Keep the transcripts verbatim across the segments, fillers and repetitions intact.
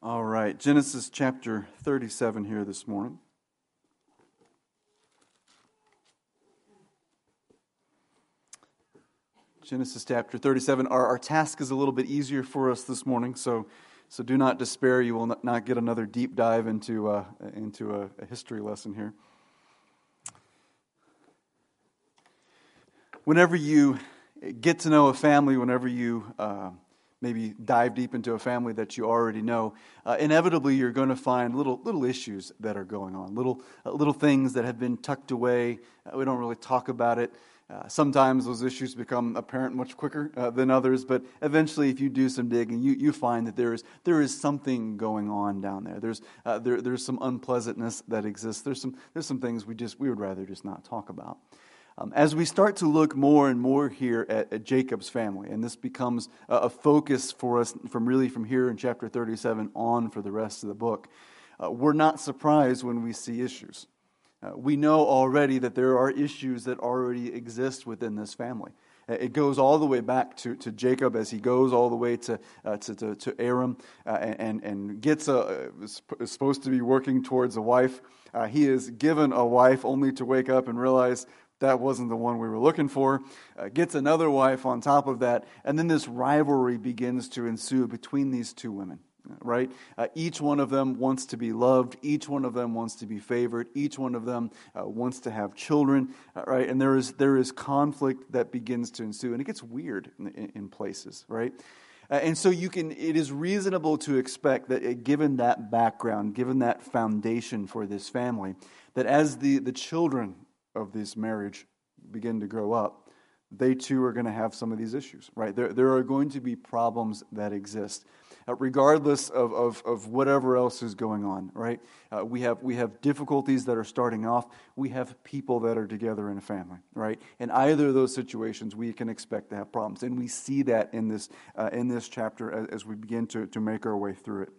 All right, Genesis chapter thirty-seven here this morning. Genesis chapter thirty-seven. Our, our task is a little bit easier for us this morning, so so do not despair. You will not, not get another deep dive into uh, into a, a history lesson here. Whenever you get to know a family, whenever you uh, maybe dive deep into a family that you already know, uh, inevitably you're going to find little little issues that are going on, little uh, little things that have been tucked away. Uh, we don't really talk about it. Uh, sometimes those issues become apparent much quicker uh, than others, but eventually, if you do some digging, you, you find that there is there is something going on down there. There's uh, there there's some unpleasantness that exists. There's some there's some things we just we would rather just not talk about. Um, as we start to look more and more here at, at Jacob's family, and this becomes a, a focus for us from really from here in chapter thirty-seven on for the rest of the book, uh, we're not surprised when we see issues. Uh, we know already that there are issues that already exist within this family. It goes all the way back to, to Jacob as he goes all the way to uh, to, to, to Aram uh, and, and gets a, is supposed to be working towards a wife. Uh, he is given a wife only to wake up and realize that wasn't the one we were looking for. Uh, gets another wife on top of that. And then this rivalry begins to ensue between these two women. Right? Uh, each one of them wants to be loved. Each one of them wants to be favored. Each one of them uh, wants to have children. Uh, right? And there is there is conflict that begins to ensue, and it gets weird in, in, in places. Right? Uh, and so you can. It is reasonable to expect that, uh, given that background, given that foundation for this family, that as the the children of this marriage begin to grow up, they too are going to have some of these issues. Right? There there are going to be problems that exist. Uh, regardless of, of, of whatever else is going on, right? Uh, we have we have difficulties that are starting off. We have people that are together in a family, right? In either of those situations, we can expect to have problems, and we see that in this uh, in this chapter as, as we begin to, to make our way through it.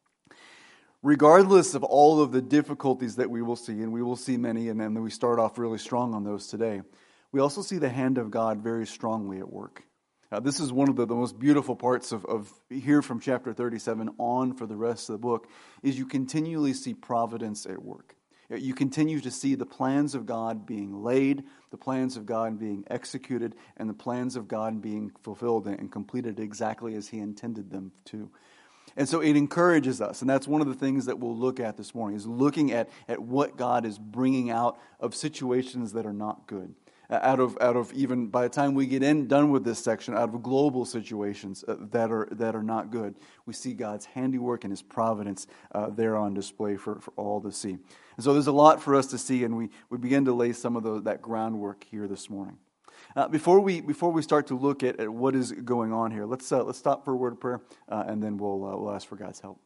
Regardless of all of the difficulties that we will see, and we will see many, and then we start off really strong on those today, we also see the hand of God very strongly at work. Uh, this is one of the, the most beautiful parts of, of here from chapter thirty-seven on for the rest of the book, is you continually see providence at work. You continue to see the plans of God being laid, the plans of God being executed, and the plans of God being fulfilled and completed exactly as He intended them to. And so it encourages us, and that's one of the things that we'll look at this morning, is looking at, at what God is bringing out of situations that are not good. Out of out of even by the time we get in done with this section, out of global situations uh, that are that are not good, we see God's handiwork and His providence uh, there on display for, for all to see. And so there's a lot for us to see, and we, we begin to lay some of the, that groundwork here this morning. Uh, before we before we start to look at, at what is going on here, let's uh, let's stop for a word of prayer, uh, and then we'll uh, we'll ask for God's help.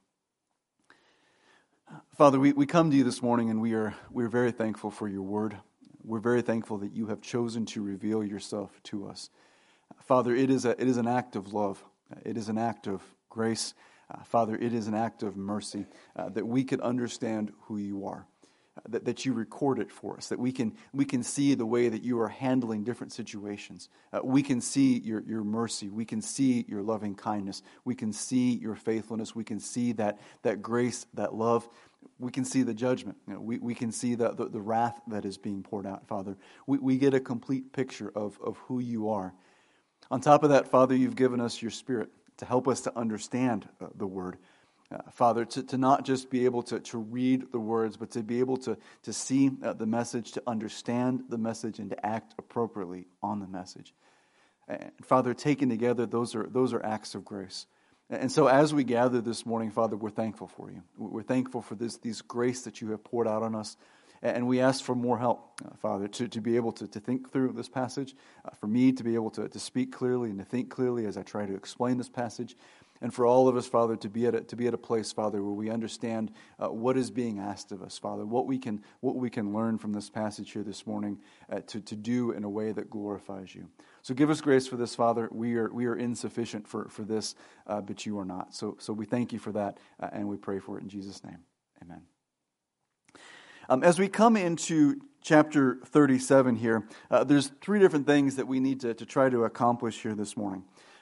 Father, we, we come to you this morning, and we are we are very thankful for your word. We're very thankful that you have chosen to reveal yourself to us. Father, it is a it is an act of love. It is an act of grace. Uh, Father, it is an act of mercy uh, that we can understand who you are, uh, that, that you record it for us, that we can we can see the way that you are handling different situations. Uh, we can see your, your mercy. We can see your loving kindness. We can see your faithfulness. We can see that, that grace, that love. We can see the judgment. You know, we, we can see the, the, the wrath that is being poured out, Father. We, we get a complete picture of, of who you are. On top of that, Father, you've given us your Spirit to help us to understand uh, the Word. Uh, Father, to, to not just be able to, to read the words, but to be able to, to see uh, the message, to understand the message, and to act appropriately on the message. And Father, taken together, those are those are acts of grace. And so as we gather this morning, Father, we're thankful for you. We're thankful for this, this grace that you have poured out on us. And we ask for more help, uh, Father, to, to be able to, to think through this passage, uh, for me to be able to, to speak clearly and to think clearly as I try to explain this passage, and for all of us, Father, to be at a, to be at a place, Father, where we understand uh, what is being asked of us, Father, what we can what we can learn from this passage here this morning uh, to, to do in a way that glorifies you. So give us grace for this, Father. We are we are insufficient for, for this, uh, but you are not. So so we thank you for that, uh, and we pray for it in Jesus' name. Amen. Um, as we come into chapter thirty-seven here, uh, there's three different things that we need to, to try to accomplish here this morning.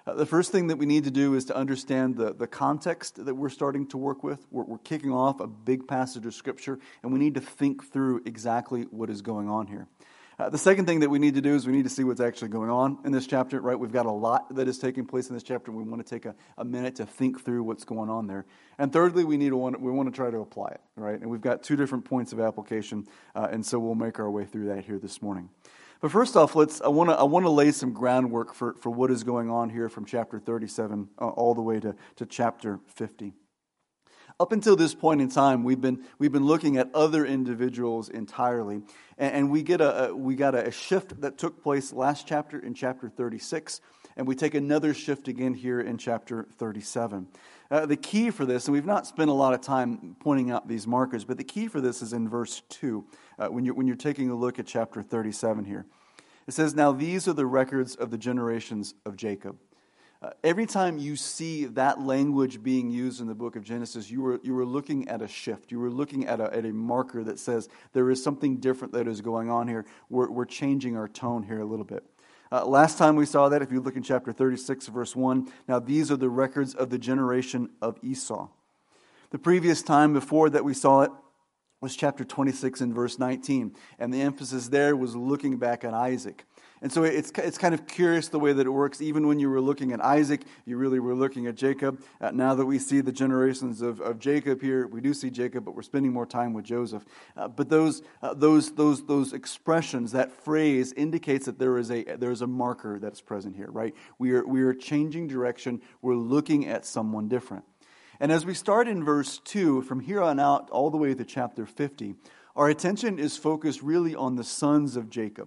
Uh, the first thing that we need to do is to understand the, the context that we're starting to work with. We're, we're kicking off a big passage of Scripture, and we need to think through exactly what is going on here. Uh, the second thing that we need to do is we need to see what's actually going on in this chapter, right? We've got a lot that is taking place in this chapter. We want to take a, a minute to think through what's going on there. And thirdly, we need to want, we want to try to apply it, right? And we've got two different points of application, uh, and so we'll make our way through that here this morning. But first off, let's I want to I want to lay some groundwork for, for what is going on here from chapter thirty-seven uh, all the way to, to chapter fifty. Up until this point in time, we've been we've been looking at other individuals entirely, and, and we get a, a we got a, a shift that took place last chapter in chapter thirty-six, and we take another shift again here in chapter thirty-seven. Uh, the key for this, and we've not spent a lot of time pointing out these markers, but the key for this is in verse two, uh, when you're when you're taking a look at chapter thirty-seven here. It says, "Now these are the records of the generations of Jacob." Uh, every time you see that language being used in the book of Genesis, you were you were looking at a shift. You were looking at a, at a marker that says there is something different that is going on here. We're, we're changing our tone here a little bit. Uh, last time we saw that, if you look in chapter thirty-six, verse one, now these are the records of the generation of Esau. The previous time before that we saw it was chapter twenty-six and verse nineteen, and the emphasis there was looking back at Isaac. And so it's it's kind of curious the way that it works. Even when you were looking at Isaac, you really were looking at Jacob. Uh, now that we see the generations of, of Jacob here, we do see Jacob, but we're spending more time with Joseph. Uh, but those uh, those those those expressions, that phrase indicates that there is a there is a marker that's present here, right? We are we are changing direction. We're looking at someone different. And as we start in verse two, from here on out, all the way to chapter fifty, our attention is focused really on the sons of Jacob.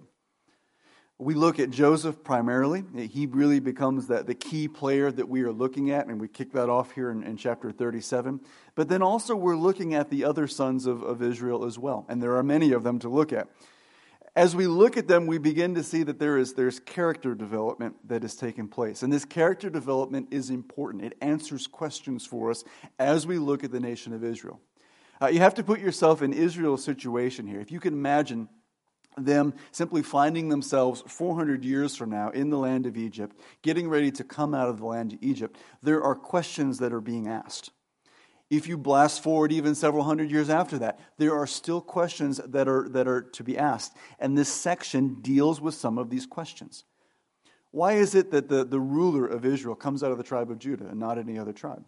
We look at Joseph primarily. He really becomes the, the key player that we are looking at, and we kick that off here in, in chapter thirty-seven. But then also we're looking at the other sons of, of Israel as well, and there are many of them to look at. As we look at them, we begin to see that there is there's character development that is taking place. And this character development is important. It answers questions for us as we look at the nation of Israel. Uh, you have to put yourself in Israel's situation here. If you can imagine them simply finding themselves four hundred years from now in the land of Egypt, getting ready to come out of the land of Egypt, there are questions that are being asked. If you blast forward even several hundred years after that, there are still questions that are that are to be asked. And this section deals with some of these questions. Why is it that the, the ruler of Israel comes out of the tribe of Judah and not any other tribe?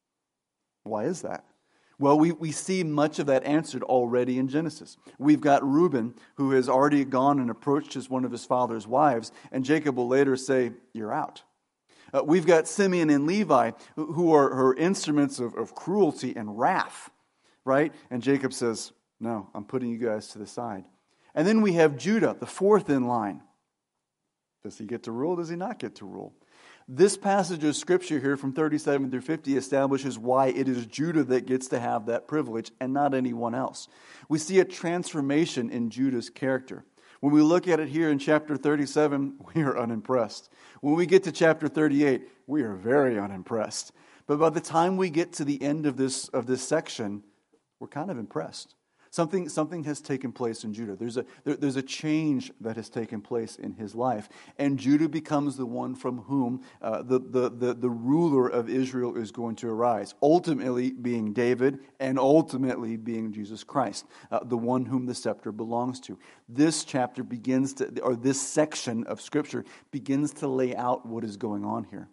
Why is that? Well, we, we see much of that answered already in Genesis. We've got Reuben, who has already gone and approached his, one of his father's wives, and Jacob will later say, "You're out." Uh, we've got Simeon and Levi, who, who are her instruments of, of cruelty and wrath, right? And Jacob says, "No, I'm putting you guys to the side." And then we have Judah, the fourth in line. Does he get to rule? Does he not get to rule? This passage of Scripture here from thirty-seven through fifty establishes why it is Judah that gets to have that privilege and not anyone else. We see a transformation in Judah's character. When we look at it here in chapter thirty-seven, we are unimpressed. When we get to chapter thirty-eight, we are very unimpressed. But by the time we get to the end of this of this section, we're kind of impressed. Something, something has taken place in Judah. There's a, there, there's a change that has taken place in his life. And Judah becomes the one from whom uh, the, the, the, the ruler of Israel is going to arise. Ultimately being David, and ultimately being Jesus Christ, uh, the one whom the scepter belongs to. This chapter begins to, or this section of Scripture begins to lay out what is going on here.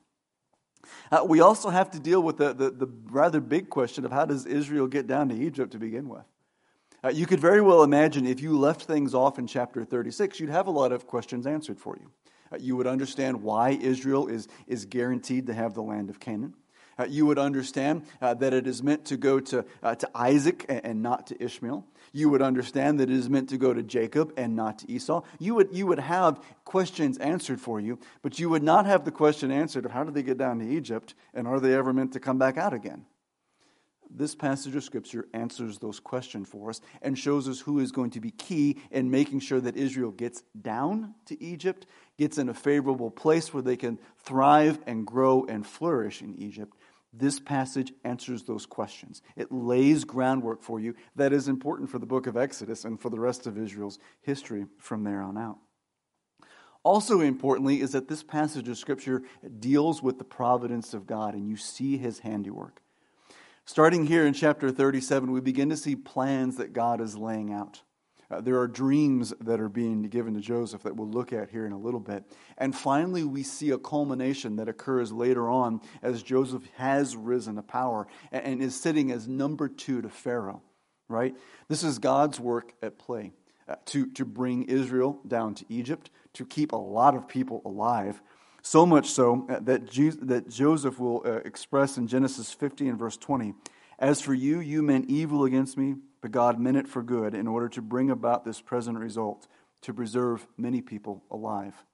Uh, we also have to deal with the, the, the rather big question of how does Israel get down to Egypt to begin with? Uh, you could very well imagine if you left things off in chapter thirty-six, you'd have a lot of questions answered for you. Uh, you would understand why Israel is, is guaranteed to have the land of Canaan. Uh, you would understand uh, that it is meant to go to, uh, to Isaac and, and not to Ishmael. You would understand that it is meant to go to Jacob and not to Esau. You would, you would have questions answered for you, but you would not have the question answered of how did they get down to Egypt and are they ever meant to come back out again? This passage of Scripture answers those questions for us and shows us who is going to be key in making sure that Israel gets down to Egypt, gets in a favorable place where they can thrive and grow and flourish in Egypt. This passage answers those questions. It lays groundwork for you that is important for the book of Exodus and for the rest of Israel's history from there on out. Also importantly is that this passage of Scripture deals with the providence of God, and you see His handiwork. Starting here in chapter thirty-seven, we begin to see plans that God is laying out. Uh, there are dreams that are being given to Joseph that we'll look at here in a little bit. And finally, we see a culmination that occurs later on as Joseph has risen to power and, and is sitting as number two to Pharaoh, right? This is God's work at play. Uh, to, to bring Israel down to Egypt, to keep a lot of people alive, so much so that, Je- that Joseph will uh, express in Genesis fifty and verse twenty, "As for you, you meant evil against me, but God meant it for good in order to bring about this present result, to preserve many people alive."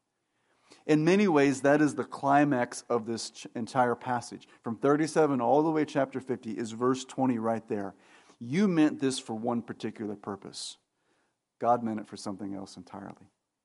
In many ways, that is the climax of this ch- entire passage. From thirty-seven all the way to chapter fifty is verse twenty right there. You meant this for one particular purpose. God meant it for something else entirely.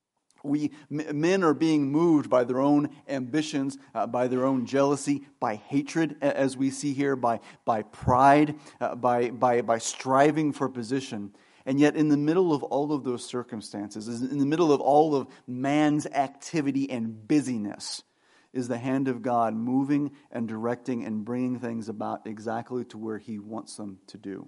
We men are being moved by their own ambitions, uh, by their own jealousy, by hatred, as we see here, by by pride, uh, by by by striving for position. And yet, in the middle of all of those circumstances, in the middle of all of man's activity and busyness, is the hand of God moving and directing and bringing things about exactly to where He wants them to do.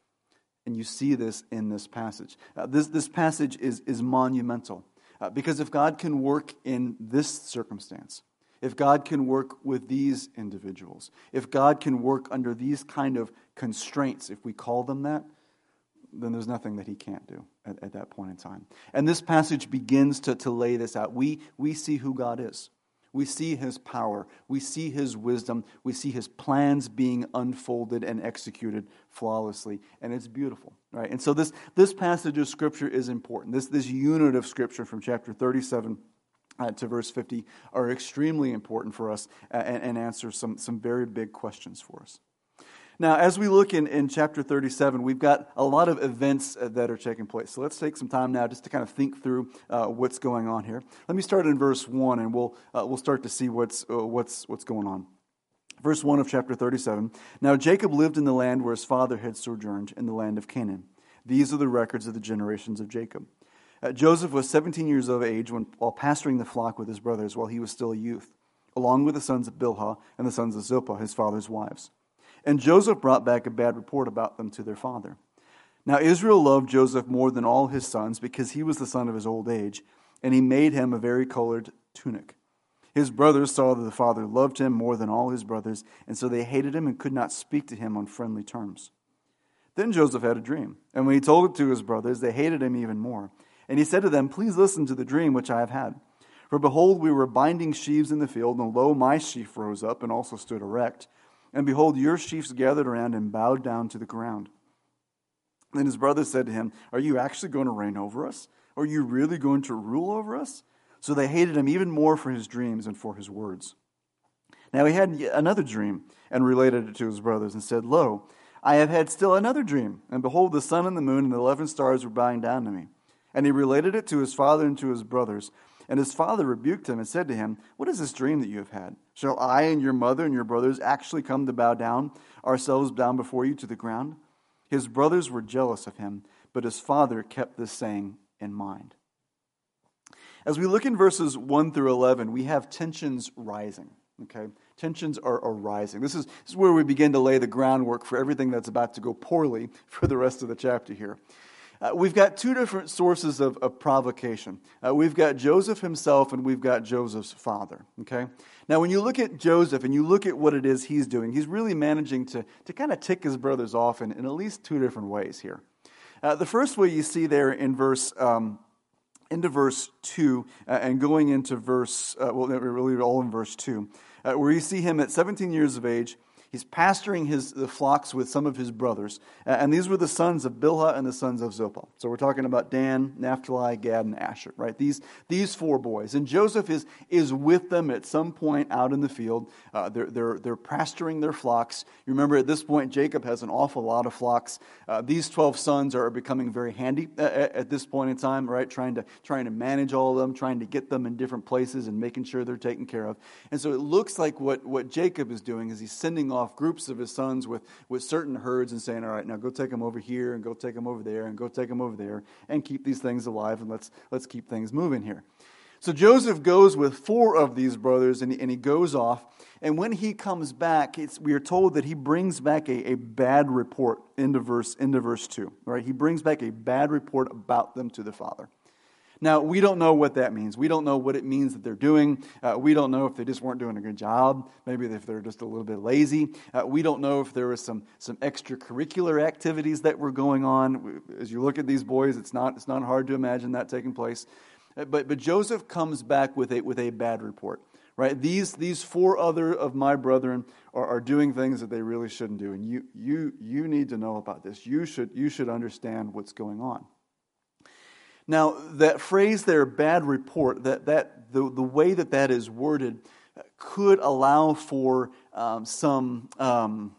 And you see this in this passage. Uh, this, this passage is, is monumental. Uh, because if God can work in this circumstance, if God can work with these individuals, if God can work under these kind of constraints, if we call them that, then there's nothing that He can't do at, at that point in time. And this passage begins to, to lay this out. We, we see who God is. We see His power. We see His wisdom. We see His plans being unfolded and executed flawlessly. And it's beautiful, right? And so this, this passage of Scripture is important. This, this unit of Scripture from chapter thirty-seven uh, to verse fifty are extremely important for us uh, and, and answer some, some very big questions for us. Now, as we look in, in chapter thirty-seven, we've got a lot of events that are taking place. So let's take some time now just to kind of think through uh, what's going on here. Let me start in verse one, and we'll uh, we'll start to see what's uh, what's what's going on. Verse one of chapter thirty-seven. Now Jacob lived in the land where his father had sojourned, in the land of Canaan. These are the records of the generations of Jacob. Uh, Joseph was seventeen years of age when, while pasturing the flock with his brothers while he was still a youth, along with the sons of Bilhah and the sons of Zilpah, his father's wives. And Joseph brought back a bad report about them to their father. Now Israel loved Joseph more than all his sons because he was the son of his old age, and he made him a varicolored tunic. His brothers saw that the father loved him more than all his brothers, and so they hated him and could not speak to him on friendly terms. Then Joseph had a dream, and when he told it to his brothers, they hated him even more. And he said to them, "Please listen to the dream which I have had. For behold, we were binding sheaves in the field, and lo, my sheaf rose up and also stood erect. And behold, your sheaves gathered around and bowed down to the ground." Then his brothers said to him, "Are you actually going to reign over us? Are you really going to rule over us?" So they hated him even more for his dreams and for his words. Now he had another dream and related it to his brothers and said, "Lo, I have had still another dream. And behold, the sun and the moon and the eleven stars were bowing down to me." And he related it to his father and to his brothers. And his father rebuked him and said to him, "What is this dream that you have had? Shall I and your mother and your brothers actually come to bow down, ourselves down before you to the ground?" His brothers were jealous of him, but his father kept this saying in mind. As we look in verses one through eleven, we have tensions rising. Okay, tensions are, are rising. This is, this is where we begin to lay the groundwork for everything that's about to go poorly for the rest of the chapter here. Uh, we've got two different sources of, of provocation. Uh, we've got Joseph himself and we've got Joseph's father. Okay. Now, when you look at Joseph and you look at what it is he's doing, he's really managing to, to kind of tick his brothers off in, in at least two different ways here. Uh, the first way you see there in verse um, into verse two uh, and going into verse, uh, well, really all in verse two, uh, where you see him at seventeen years of age. He's pasturing his the flocks with some of his brothers. Uh, and these were the sons of Bilhah and the sons of Zilpah. So we're talking about Dan, Naphtali, Gad, and Asher, right? These these four boys. And Joseph is is with them at some point out in the field. Uh, they're, they're, they're pasturing their flocks. You remember at this point, Jacob has an awful lot of flocks. Uh, these twelve sons are becoming very handy at, at this point in time, right? Trying to, trying to manage all of them, trying to get them in different places and making sure they're taken care of. And so it looks like what, what Jacob is doing is he's sending off off groups of his sons with, with certain herds and saying, all right, now go take them over here and go take them over there and go take them over there and keep these things alive and let's let's keep things moving here. So Joseph goes with four of these brothers, and he, and he goes off. And when he comes back, it's, we are told that he brings back a, a bad report into verse, into verse two. Right? He brings back a bad report about them to the father. Now, we don't know what that means. We don't know what it means that they're doing. Uh, we don't know if they just weren't doing a good job. Maybe if they're just a little bit lazy. Uh, we don't know if there was some some extracurricular activities that were going on. As you look at these boys, it's not it's not hard to imagine that taking place. Uh, but but Joseph comes back with a with a bad report. Right? These these four other of my brethren are, are doing things that they really shouldn't do, and you you you need to know about this. You should you should understand what's going on. Now, that phrase there, bad report, that, that the, the way that that is worded could allow for um, some, um,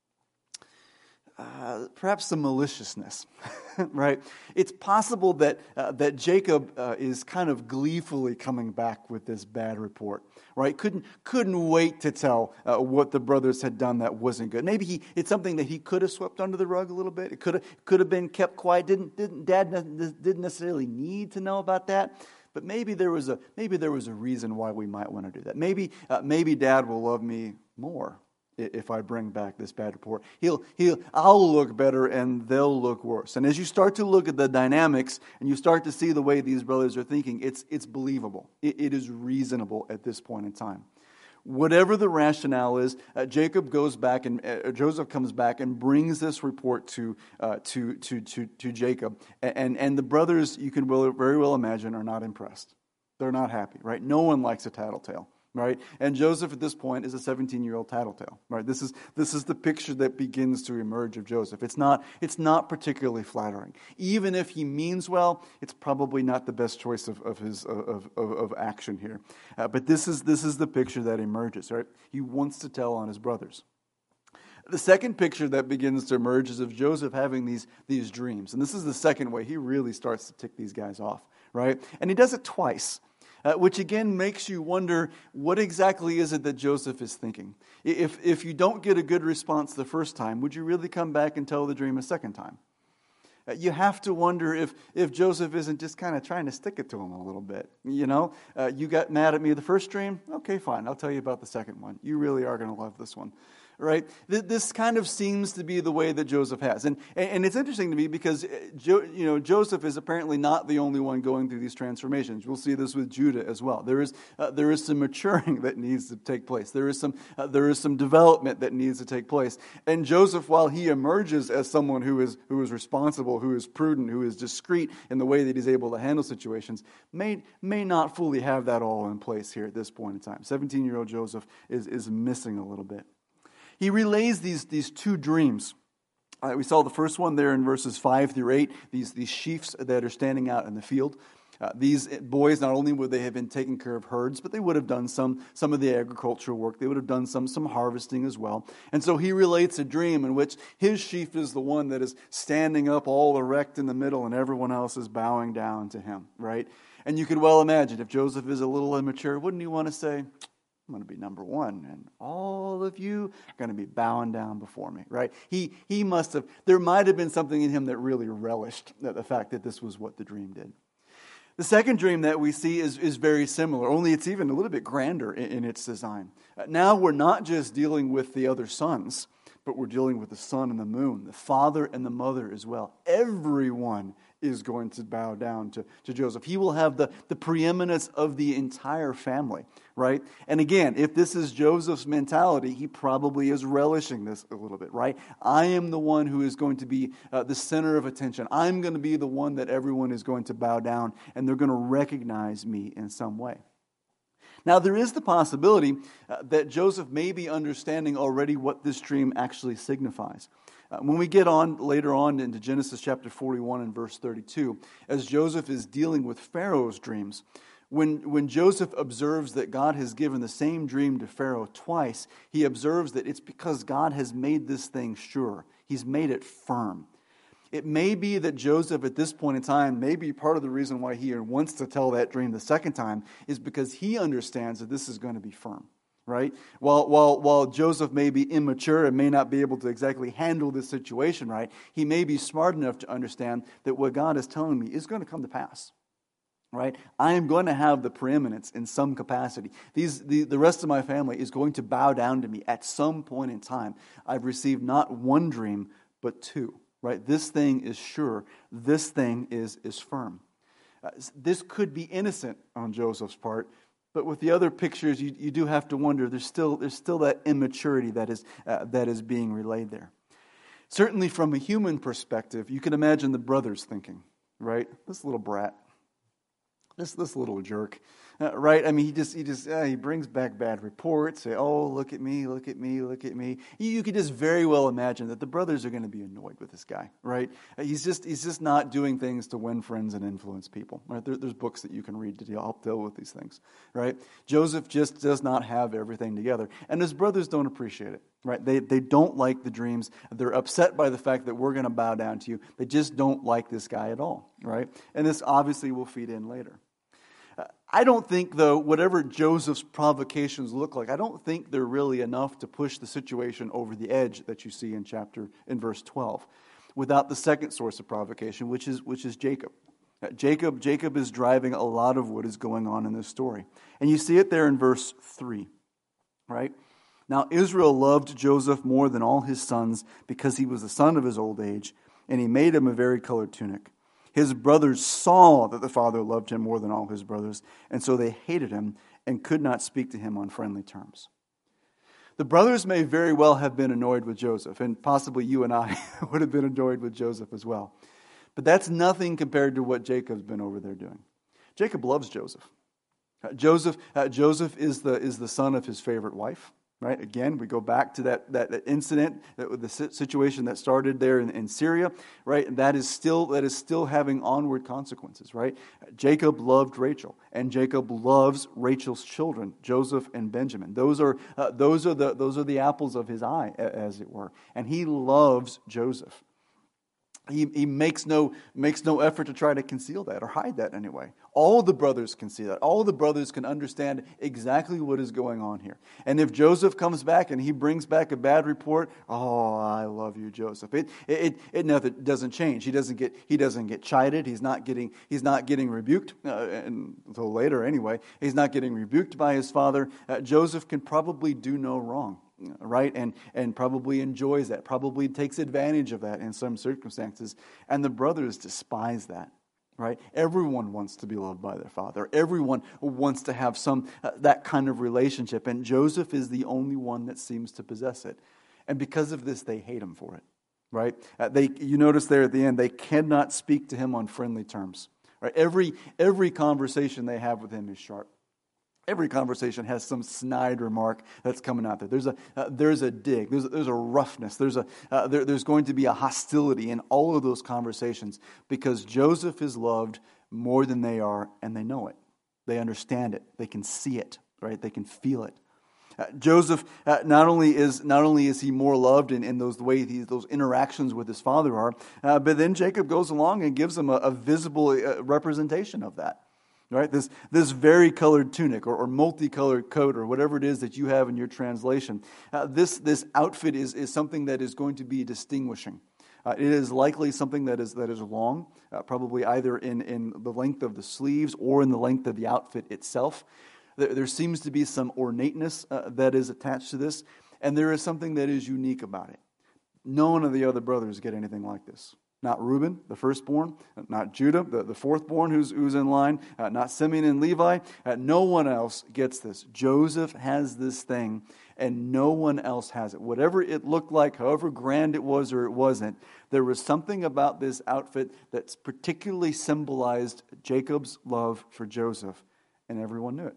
uh, perhaps some maliciousness, right? It's possible that uh, that Jacob uh, is kind of gleefully coming back with this bad report, right? Couldn't couldn't wait to tell uh, what the brothers had done that wasn't good. Maybe he it's something that he could have swept under the rug a little bit. It could have could have been kept quiet. Didn't didn't Dad ne- didn't necessarily need to know about that. But maybe there was a maybe there was a reason why we might want to do that. Maybe uh, maybe Dad will love me more if I bring back this bad report. He'll, he'll, I'll look better and they'll look worse. And as you start to look at the dynamics and you start to see the way these brothers are thinking, it's, it's believable. It, it is reasonable at this point in time. Whatever the rationale is, uh, Jacob goes back and uh, Joseph comes back and brings this report to uh, to, to to to Jacob, and and the brothers, you can well, very well imagine, are not impressed. They're not happy, right? No one likes a tattletale. Right? And Joseph at this point is a seventeen-year-old tattletale. Right? This is this is the picture that begins to emerge of Joseph. It's not it's not particularly flattering. Even if he means well, it's probably not the best choice of, of his of, of, of action here. Uh, but this is this is the picture that emerges. Right? He wants to tell on his brothers. The second picture that begins to emerge is of Joseph having these these dreams, and this is the second way he really starts to tick these guys off. Right? And he does it twice. Uh, which again makes you wonder, what exactly is it that Joseph is thinking? If if you don't get a good response the first time, would you really come back and tell the dream a second time? Uh, you have to wonder if if Joseph isn't just kind of trying to stick it to him a little bit. You know, uh, you got mad at me the first dream? Okay, fine, I'll tell you about the second one. You really are going to love this one. Right? This kind of seems to be the way that Joseph has. And and it's interesting to me because jo, you know Joseph is apparently not the only one going through these transformations. We'll see this with Judah as well. There is uh, there is some maturing that needs to take place. There is some uh, there is some development that needs to take place. And Joseph, while he emerges as someone who is who is responsible, who is prudent, who is discreet in the way that he's able to handle situations, may may not fully have that all in place here at this point in time. seventeen-year-old Joseph is is missing a little bit. He relays these, these two dreams. Uh, we saw the first one there in verses five through eight, these, these sheaves that are standing out in the field. Uh, these boys, not only would they have been taking care of herds, but they would have done some, some of the agricultural work. They would have done some, some harvesting as well. And so he relates a dream in which his sheaf is the one that is standing up all erect in the middle and everyone else is bowing down to him, right? And you could well imagine if Joseph is a little immature, wouldn't he want to say, I'm going to be number one, and all of you are going to be bowing down before me, right? He he must have, there might have been something in him that really relished the fact that this was what the dream did. The second dream that we see is, is very similar, only it's even a little bit grander in, in its design. Uh, now we're not just dealing with the other sons, but we're dealing with the sun and the moon, the father and the mother as well. Everyone is going to bow down to, to Joseph. He will have the, the preeminence of the entire family, right? And again, if this is Joseph's mentality, he probably is relishing this a little bit, right? I am the one who is going to be uh, the center of attention. I'm going to be the one that everyone is going to bow down, and they're going to recognize me in some way. Now, there is the possibility uh, that Joseph may be understanding already what this dream actually signifies. Uh, when we get on later on into Genesis chapter forty-one and verse thirty-two, as Joseph is dealing with Pharaoh's dreams, when, when Joseph observes that God has given the same dream to Pharaoh twice, he observes that it's because God has made this thing sure. He's made it firm. It may be that Joseph at this point in time, maybe part of the reason why he wants to tell that dream the second time is because he understands that this is going to be firm, right? While, while, while Joseph may be immature and may not be able to exactly handle this situation right, he may be smart enough to understand that what God is telling me is going to come to pass. right? I am going to have the preeminence in some capacity. These, the, the rest of my family is going to bow down to me at some point in time. I've received not one dream, but two, right? This thing is sure. This thing is, is firm. Uh, this could be innocent on Joseph's part, but with the other pictures, you, you do have to wonder, there's still, there's still that immaturity that is, uh, that is being relayed there. Certainly from a human perspective, you can imagine the brothers thinking, right? This little brat. This this little jerk, uh, right? I mean, he just he just uh, he brings back bad reports. Say, oh, look at me, look at me, look at me. You, you could just very well imagine that the brothers are going to be annoyed with this guy, right? Uh, he's just he's just not doing things to win friends and influence people. Right? There, there's books that you can read to deal, help deal with these things, right? Joseph just does not have everything together, and his brothers don't appreciate it. Right? They they don't like the dreams. They're upset by the fact that we're going to bow down to you. They just don't like this guy at all. Right? And this obviously will feed in later. Uh, I don't think, though, whatever Joseph's provocations look like, I don't think they're really enough to push the situation over the edge that you see in chapter in verse twelve, without the second source of provocation, which is which is Jacob. Uh, Jacob Jacob is driving a lot of what is going on in this story, and you see it there in verse three. Right? Now Israel loved Joseph more than all his sons because he was the son of his old age, and he made him a varicolored tunic. His brothers saw that the father loved him more than all his brothers, and so they hated him and could not speak to him on friendly terms. The brothers may very well have been annoyed with Joseph, and possibly you and I would have been annoyed with Joseph as well. But that's nothing compared to what Jacob's been over there doing. Jacob loves Joseph. Uh, Joseph uh, Joseph is the is the son of his favorite wife. Right? Again, we go back to that, that, that incident, that, the situation that started there in, in Syria. Right? And that is still that is still having onward consequences. Right? Jacob loved Rachel, and Jacob loves Rachel's children, Joseph and Benjamin. Those are uh, those are the those are the apples of his eye, as it were. And he loves Joseph. He he makes no makes no effort to try to conceal that or hide that anyway. All the brothers can see that. All the brothers can understand exactly what is going on here. And if Joseph comes back and he brings back a bad report, oh, I love you, Joseph. It it it, it doesn't change. He doesn't get he doesn't get chided. He's not getting he's not getting rebuked uh, until later anyway. He's not getting rebuked by his father. Uh, Joseph can probably do no wrong. Right, and and probably enjoys that, probably takes advantage of that in some circumstances. And the brothers despise that, right? Everyone wants to be loved by their father. Everyone wants to have some uh, that kind of relationship, and Joseph is the only one that seems to possess it. And because of this, they hate him for it, right? Uh, they, you notice there at the end, they cannot speak to him on friendly terms. Right? Every every conversation they have with him is sharp. Every conversation has some snide remark that's coming out there. There's a uh, there's a dig. There's a, there's a roughness. There's a uh, there, there's going to be a hostility in all of those conversations because Joseph is loved more than they are, and they know it. They understand it. They can see it. Right? They can feel it. Uh, Joseph uh, not only is not only is he more loved in, in those the way he, those interactions with his father are, uh, but then Jacob goes along and gives him a, a visible uh, representation of that. Right, this this vari-colored tunic or, or multicolored coat or whatever it is that you have in your translation. Uh, this this outfit is, is something that is going to be distinguishing. Uh, it is likely something that is that is long, uh, probably either in, in the length of the sleeves or in the length of the outfit itself. There, there seems to be some ornateness uh, that is attached to this, and there is something that is unique about it. None of the other brothers get anything like this. Not Reuben, the firstborn, not Judah, the, the fourthborn who's, who's in line, uh, not Simeon and Levi. Uh, no one else gets this. Joseph has this thing, and no one else has it. Whatever it looked like, however grand it was or it wasn't, there was something about this outfit that's particularly symbolized Jacob's love for Joseph, and everyone knew it.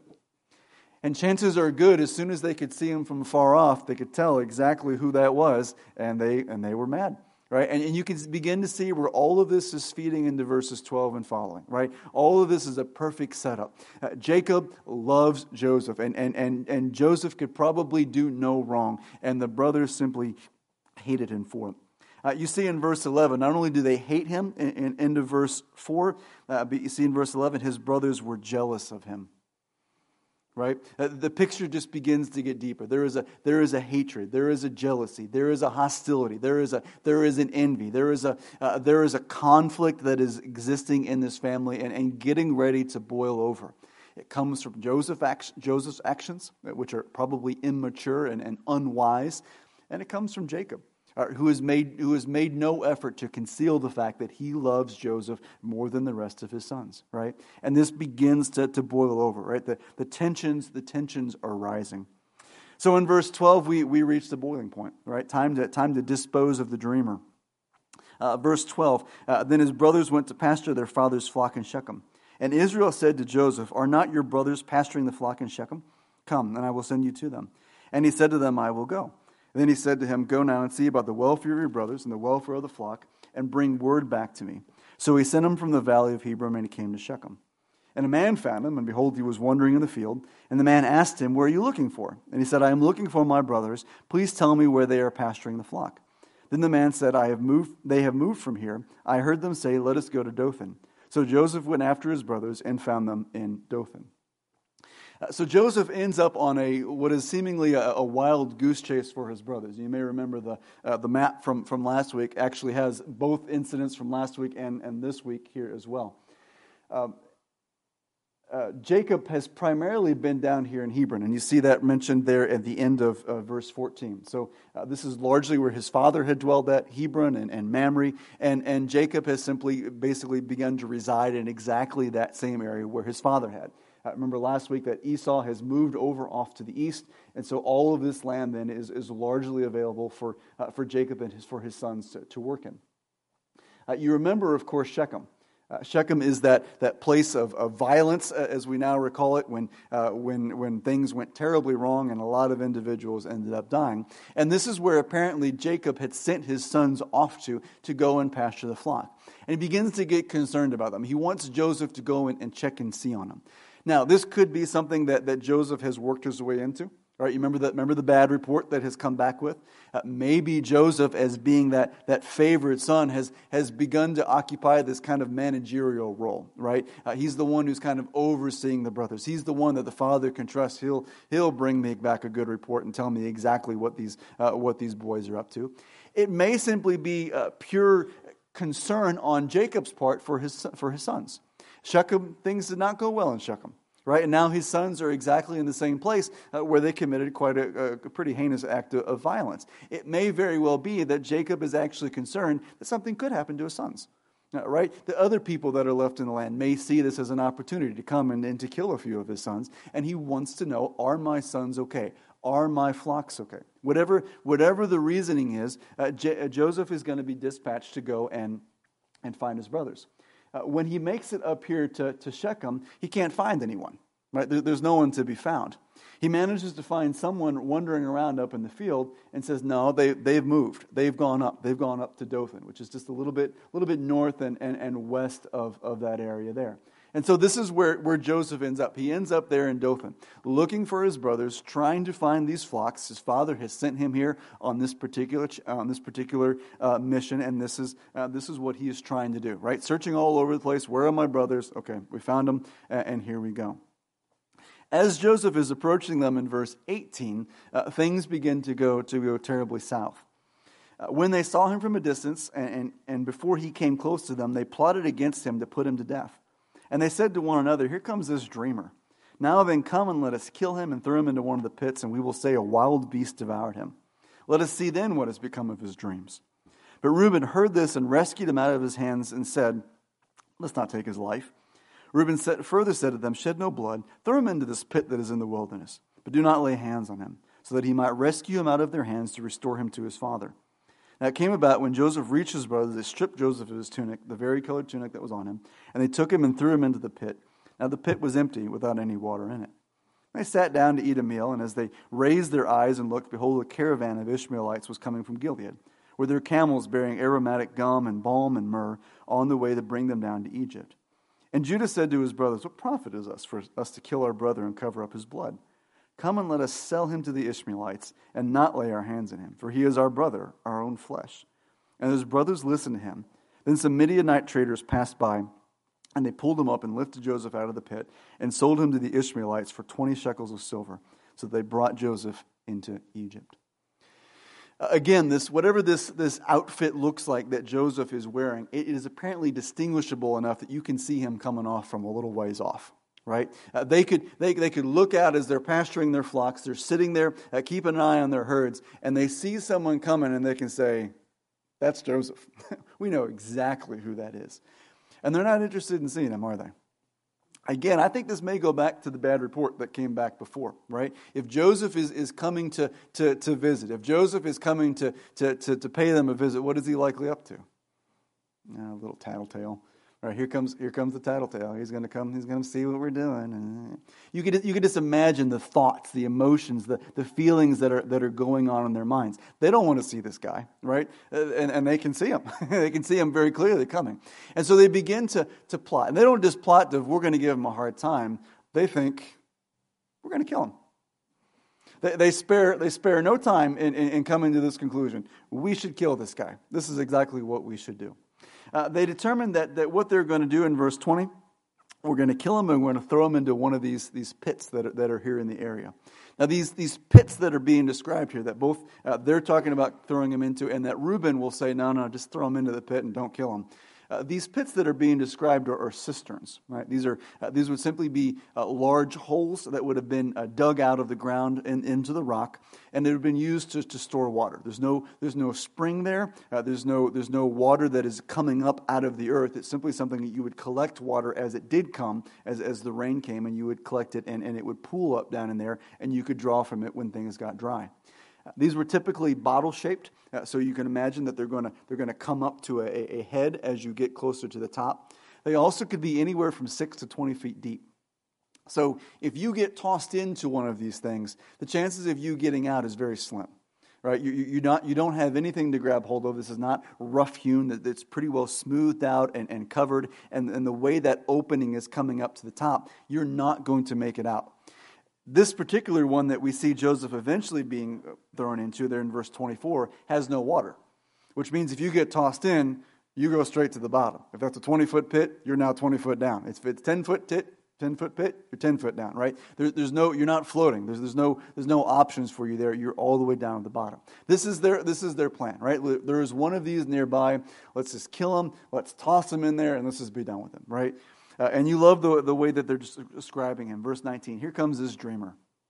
And chances are good, as soon as they could see him from far off, they could tell exactly who that was, and they and they were mad. Right? And, and you can begin to see where all of this is feeding into verses twelve and following. Right? All of this is a perfect setup. Uh, Jacob loves Joseph, and, and, and, and Joseph could probably do no wrong, and the brothers simply hated him for it. Uh, you see in verse eleven, not only do they hate him in, in end of verse four, uh, but you see in verse eleven, his brothers were jealous of him. right? Uh, the picture just begins to get deeper. There is a there is a hatred, there is a jealousy, there is a hostility, there is a there is an envy, there is a uh, there is a conflict that is existing in this family and, and getting ready to boil over. It comes from Joseph act, Joseph's actions, which are probably immature and, and unwise, and it comes from Jacob, uh, who has made who has made no effort to conceal the fact that he loves Joseph more than the rest of his sons, right? And this begins to, to boil over, right? The the tensions the tensions are rising. So in verse twelve, we we reach the boiling point, right? Time to time to dispose of the dreamer. Uh, verse twelve. Uh, then his brothers went to pasture their father's flock in Shechem. And Israel said to Joseph, "Are not your brothers pasturing the flock in Shechem? Come, and I will send you to them." And he said to them, "I will go." And then he said to him, "Go now and see about the welfare of your brothers and the welfare of the flock, and bring word back to me." So he sent him from the valley of Hebron, and he came to Shechem. And a man found him, and behold, he was wandering in the field. And the man asked him, "Where are you looking for?" And he said, "I am looking for my brothers. Please tell me where they are pasturing the flock." Then the man said, "I have moved. They have moved from here. I heard them say, 'Let us go to Dothan.'" So Joseph went after his brothers and found them in Dothan. Uh, so Joseph ends up on a what is seemingly a, a wild goose chase for his brothers. You may remember the uh, the map from, from last week actually has both incidents from last week and, and this week here as well. Um, uh, Jacob has primarily been down here in Hebron, and you see that mentioned there at the end of uh, verse fourteen. So uh, this is largely where his father had dwelled at, Hebron and, and Mamre, and, and Jacob has simply basically begun to reside in exactly that same area where his father had. Uh, remember last week that Esau has moved over off to the east, and so all of this land then is, is largely available for uh, for Jacob and his, for his sons to, to work in. Uh, you remember, of course, Shechem. Uh, Shechem is that, that place of, of violence, uh, as we now recall it, when uh, when when things went terribly wrong and a lot of individuals ended up dying. And this is where apparently Jacob had sent his sons off to to go and pasture the flock. And he begins to get concerned about them. He wants Joseph to go in and check and see on them. Now, this could be something that, that Joseph has worked his way into. Right? You remember that? Remember the bad report that has come back with? Uh, maybe Joseph, as being that, that favored son, has, has begun to occupy this kind of managerial role. Right? Uh, he's the one who's kind of overseeing the brothers. He's the one that the father can trust. He'll he'll bring me back a good report and tell me exactly what these uh, what these boys are up to. It may simply be uh, pure concern on Jacob's part for his for his sons. Shechem, things did not go well in Shechem, right? And now his sons are exactly in the same place uh, where they committed quite a, a pretty heinous act of, of violence. It may very well be that Jacob is actually concerned that something could happen to his sons, uh, right? The other people that are left in the land may see this as an opportunity to come and, and to kill a few of his sons, and he wants to know, are my sons okay? Are my flocks okay? Whatever, whatever the reasoning is, uh, J- Joseph is going to be dispatched to go and, and find his brothers. Uh, when he makes it up here to, to Shechem, he can't find anyone. Right? There, there's no one to be found. He manages to find someone wandering around up in the field and says, no, they, they've moved. They've gone up. They've gone up to Dothan, which is just a little bit little bit north and, and, and west of, of that area there. And so this is where, where Joseph ends up. He ends up there in Dothan, looking for his brothers, trying to find these flocks. His father has sent him here on this particular on this particular uh, mission, and this is uh, this is what he is trying to do. Right, searching all over the place. Where are my brothers? Okay, we found them, and here we go. As Joseph is approaching them in verse eighteen, uh, things begin to go to go terribly south. Uh, when they saw him from a distance, and, and and before he came close to them, they plotted against him to put him to death. And they said to one another, "Here comes this dreamer. Now then come and let us kill him and throw him into one of the pits, and we will say a wild beast devoured him. Let us see then what has become of his dreams." But Reuben heard this and rescued him out of his hands and said, "Let's not take his life." Reuben said, further said to them, "Shed no blood. Throw him into this pit that is in the wilderness. But do not lay hands on him, so that he might rescue him out of their hands to restore him to his father." Now it came about when Joseph reached his brothers, they stripped Joseph of his tunic, the varicolored tunic that was on him, and they took him and threw him into the pit. Now the pit was empty, without any water in it. They sat down to eat a meal, and as they raised their eyes and looked, behold, a caravan of Ishmaelites was coming from Gilead, with their camels bearing aromatic gum and balm and myrrh on the way to bring them down to Egypt. And Judah said to his brothers, "What profit is us for us to kill our brother and cover up his blood? Come and let us sell him to the Ishmaelites and not lay our hands on him, for he is our brother, our own flesh." And his brothers listened to him. Then some Midianite traders passed by, And they pulled him up and lifted Joseph out of the pit and sold him to the Ishmaelites for twenty shekels of silver. So they brought Joseph into Egypt. Uh, again, this whatever this, this outfit looks like that Joseph is wearing, it is apparently distinguishable enough that you can see him coming off from a little ways off. Right? Uh, they could they they could look out as they're pasturing their flocks. They're sitting there, uh, keeping an eye on their herds, and they see someone coming, and they can say, "That's Joseph." We know exactly who that is, and they're not interested in seeing him, are they? Again, I think this may go back to the bad report that came back before, right? If Joseph is, is coming to, to, to visit, if Joseph is coming to, to, to, to pay them a visit, what is he likely up to? Uh, a little tattletale. All right, here comes here comes the tattletale. He's going to come. He's going to see what we're doing. You could you could just imagine the thoughts, the emotions, the, the feelings that are that are going on in their minds. They don't want to see this guy, right? And and they can see him. They can see him very clearly coming. And so they begin to to plot. And they don't just plot to we're going to give him a hard time. They think we're going to kill him. They, they spare they spare no time in, in, in coming to this conclusion. We should kill this guy. This is exactly what we should do. Uh, they determined that, that what they're going to do in verse twenty, we're going to kill him and we're going to throw him into one of these, these pits that are, that are here in the area. Now, these, these pits that are being described here, that both uh, they're talking about throwing him into, and that Reuben will say, no, no, just throw him into the pit and don't kill him. Uh, these pits that are being described are, are cisterns, right? These are uh, these would simply be uh, large holes that would have been uh, dug out of the ground and into the rock, and they would have been used to, to store water. There's no there's no spring there. Uh, there's no there's no water that is coming up out of the earth. It's simply something that you would collect water as it did come, as as the rain came, and you would collect it, and, and it would pool up down in there, and you could draw from it when things got dry. These were typically bottle-shaped, uh, so you can imagine that they're going to they're going to come up to a, a head as you get closer to the top. They also could be anywhere from six to twenty feet deep. So if you get tossed into one of these things, the chances of you getting out is very slim, right? You you, you not you don't have anything to grab hold of. This is not rough hewn. That it's pretty well smoothed out and, and covered. And, and the way that opening is coming up to the top, you're not going to make it out. This particular one that we see Joseph eventually being thrown into there in verse twenty-four has no water, which means if you get tossed in, you go straight to the bottom. If that's a twenty-foot pit, you're now twenty foot down. If it's ten-foot pit, ten-foot pit, you're ten foot down, right? There, there's no, you're not floating. There's, there's no, there's no options for you there. You're all the way down at the bottom. This is their, this is their plan, right? There is one of these nearby. Let's just kill him. Let's toss him in there, and let's just be done with him, right? Uh, and you love the, the way that they're describing him. Verse nineteen, here comes this dreamer,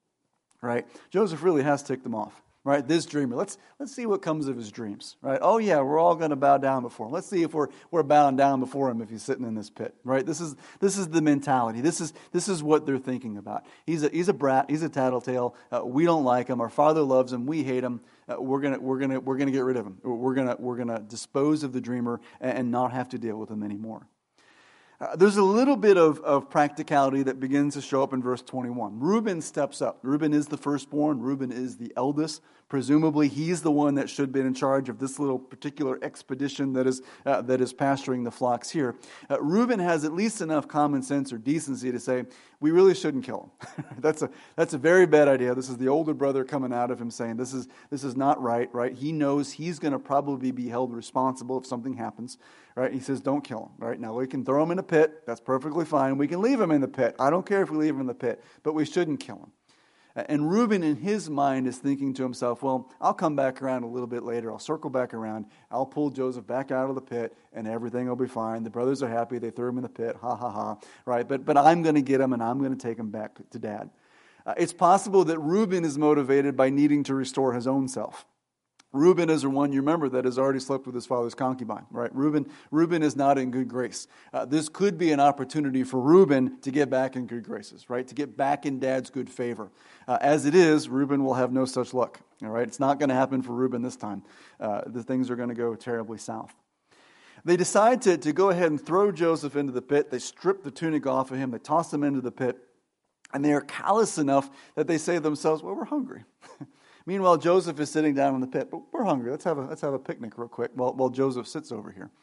right? Joseph really has ticked them off, right? This dreamer. Let's let's see what comes of his dreams, right? Oh, yeah, we're all going to bow down before him. Let's see if we're we're bowing down before him if he's sitting in this pit, right? This is this is the mentality. This is this is what they're thinking about. He's a he's a brat. He's a tattletale. Uh, we don't like him. Our father loves him. We hate him. Uh, we're gonna we're gonna we're gonna get rid of him. We're gonna we're gonna dispose of the dreamer and, and not have to deal with him anymore. Uh, there's a little bit of, of practicality that begins to show up in verse twenty-one. Reuben steps up. Reuben is the firstborn. Reuben is the eldest. Presumably, he's the one that should have been in charge of this little particular expedition that is uh, that is pasturing the flocks here. Uh, Reuben has at least enough common sense or decency to say, we really shouldn't kill him. that's a that's a very bad idea. This is the older brother coming out of him saying, this is this is not right, right? He knows he's going to probably be held responsible if something happens, right? He says, don't kill him, right? Now, we can throw him in a pit. That's perfectly fine. We can leave him in the pit. I don't care if we leave him in the pit, but we shouldn't kill him. And Reuben, in his mind, is thinking to himself, well, I'll come back around a little bit later. I'll circle back around. I'll pull Joseph back out of the pit, and everything will be fine. The brothers are happy. They threw him in the pit. Ha, ha, ha. Right? But, but I'm going to get him, and I'm going to take him back to Dad. Uh, it's possible that Reuben is motivated by needing to restore his own self. Reuben is the one, you remember, that has already slept with his father's concubine, right? Reuben, Reuben is not in good grace. Uh, this could be an opportunity for Reuben to get back in good graces, right? To get back in Dad's good favor. Uh, as it is, Reuben will have no such luck, all right? It's not going to happen for Reuben this time. Uh, the things are going to go terribly south. They decide to, to go ahead and throw Joseph into the pit. They strip the tunic off of him. They toss him into the pit. And they are callous enough that they say to themselves, well, we're hungry. Meanwhile, Joseph is sitting down in the pit, but we're hungry. Let's have a let's have a picnic real quick while, while Joseph sits over here.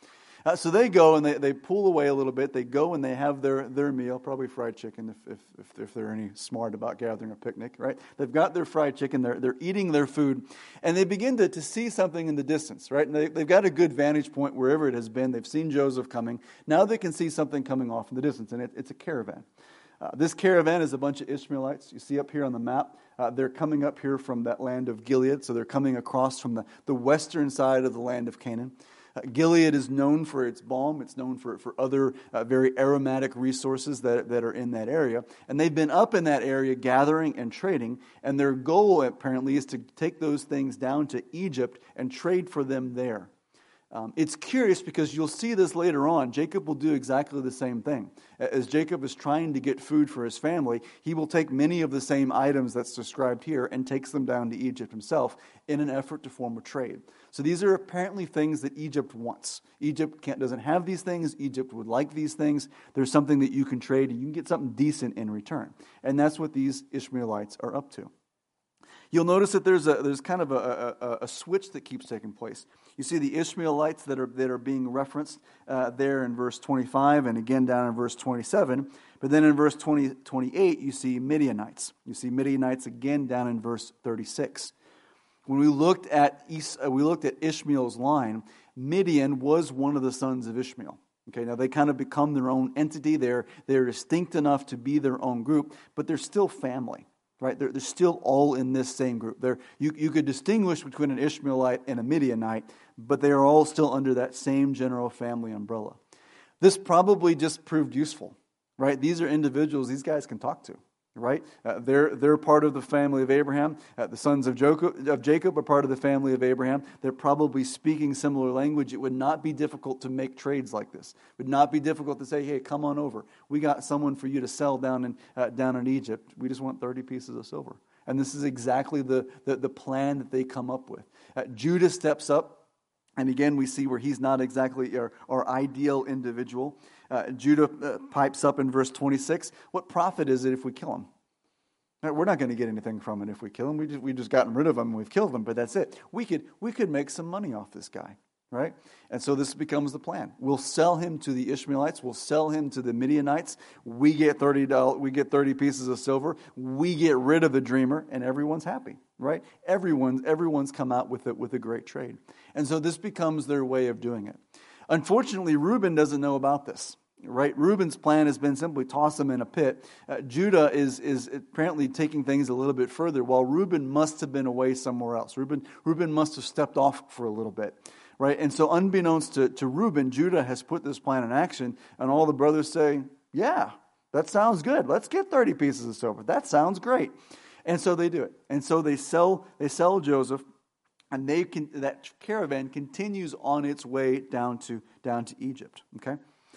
Uh, so they go and they, they pull away a little bit. They go and they have their, their meal, probably fried chicken if, if if if they're any smart about gathering a picnic, right? They've got their fried chicken. They're they're eating their food, and they begin to, to see something in the distance, right? And they, they've got a good vantage point wherever it has been. They've seen Joseph coming. Now they can see something coming off in the distance, and it, it's a caravan. Uh, this caravan is a bunch of Ishmaelites. You see up here on the map, uh, they're coming up here from that land of Gilead, so they're coming across from the, the western side of the land of Canaan. Uh, Gilead is known for its balm. It's known for, for other uh, very aromatic resources that, that are in that area. And they've been up in that area gathering and trading, and their goal apparently is to take those things down to Egypt and trade for them there. Um, it's curious because you'll see this later on. Jacob will do exactly the same thing. As Jacob is trying to get food for his family, he will take many of the same items that's described here and takes them down to Egypt himself in an effort to form a trade. So these are apparently things that Egypt wants. Egypt can't, doesn't have these things. Egypt would like these things. There's something that you can trade and you can get something decent in return. And that's what these Ishmaelites are up to. You'll notice that there's a there's kind of a, a, a switch that keeps taking place. You see the Ishmaelites that are that are being referenced uh, there in verse twenty-five and again down in verse twenty-seven. But then in verse twenty, twenty-eight, you see Midianites. You see Midianites again down in verse thirty-six. When we looked at Is, uh, we looked at Ishmael's line, Midian was one of the sons of Ishmael. Okay, now they kind of become their own entity. They're they're distinct enough to be their own group, but they're still family. Right? They're, they're still all in this same group. They're, you, you could distinguish between an Ishmaelite and a Midianite, but they are all still under that same general family umbrella. This probably just proved useful, right? These are individuals these guys can talk to, right? Uh, they're they're part of the family of Abraham. Uh, the sons of Jacob, of Jacob are part of the family of Abraham. They're probably speaking similar language. It would not be difficult to make trades like this. It would not be difficult to say, hey, come on over. We got someone for you to sell down in uh, down in Egypt. We just want thirty pieces of silver. And this is exactly the, the, the plan that they come up with. Uh, Judah steps up. And again, we see where he's not exactly our, our ideal individual. Uh, Judah uh, pipes up in verse twenty-six. What profit is it if we kill him? Now, we're not going to get anything from it if we kill him. We just, we've just gotten rid of him and we've killed him, but that's it. We could, we could make some money off this guy, right? And so this becomes the plan. We'll sell him to the Ishmaelites. We'll sell him to the Midianites. We get thirty dollars, we get thirty pieces of silver. We get rid of the dreamer, and everyone's happy, right? Everyone's, everyone's come out with it with a great trade. And so this becomes their way of doing it. Unfortunately, Reuben doesn't know about this. Right, Reuben's plan has been simply toss him in a pit. Uh, Judah is is apparently taking things a little bit further, while Reuben must have been away somewhere else. Reuben Reuben must have stepped off for a little bit, right? And so, unbeknownst to, to Reuben, Judah has put this plan in action, and all the brothers say, "Yeah, that sounds good. Let's get thirty pieces of silver. That sounds great." And so they do it. And so they sell they sell Joseph, and they can that caravan continues on its way down to down to Egypt. Okay.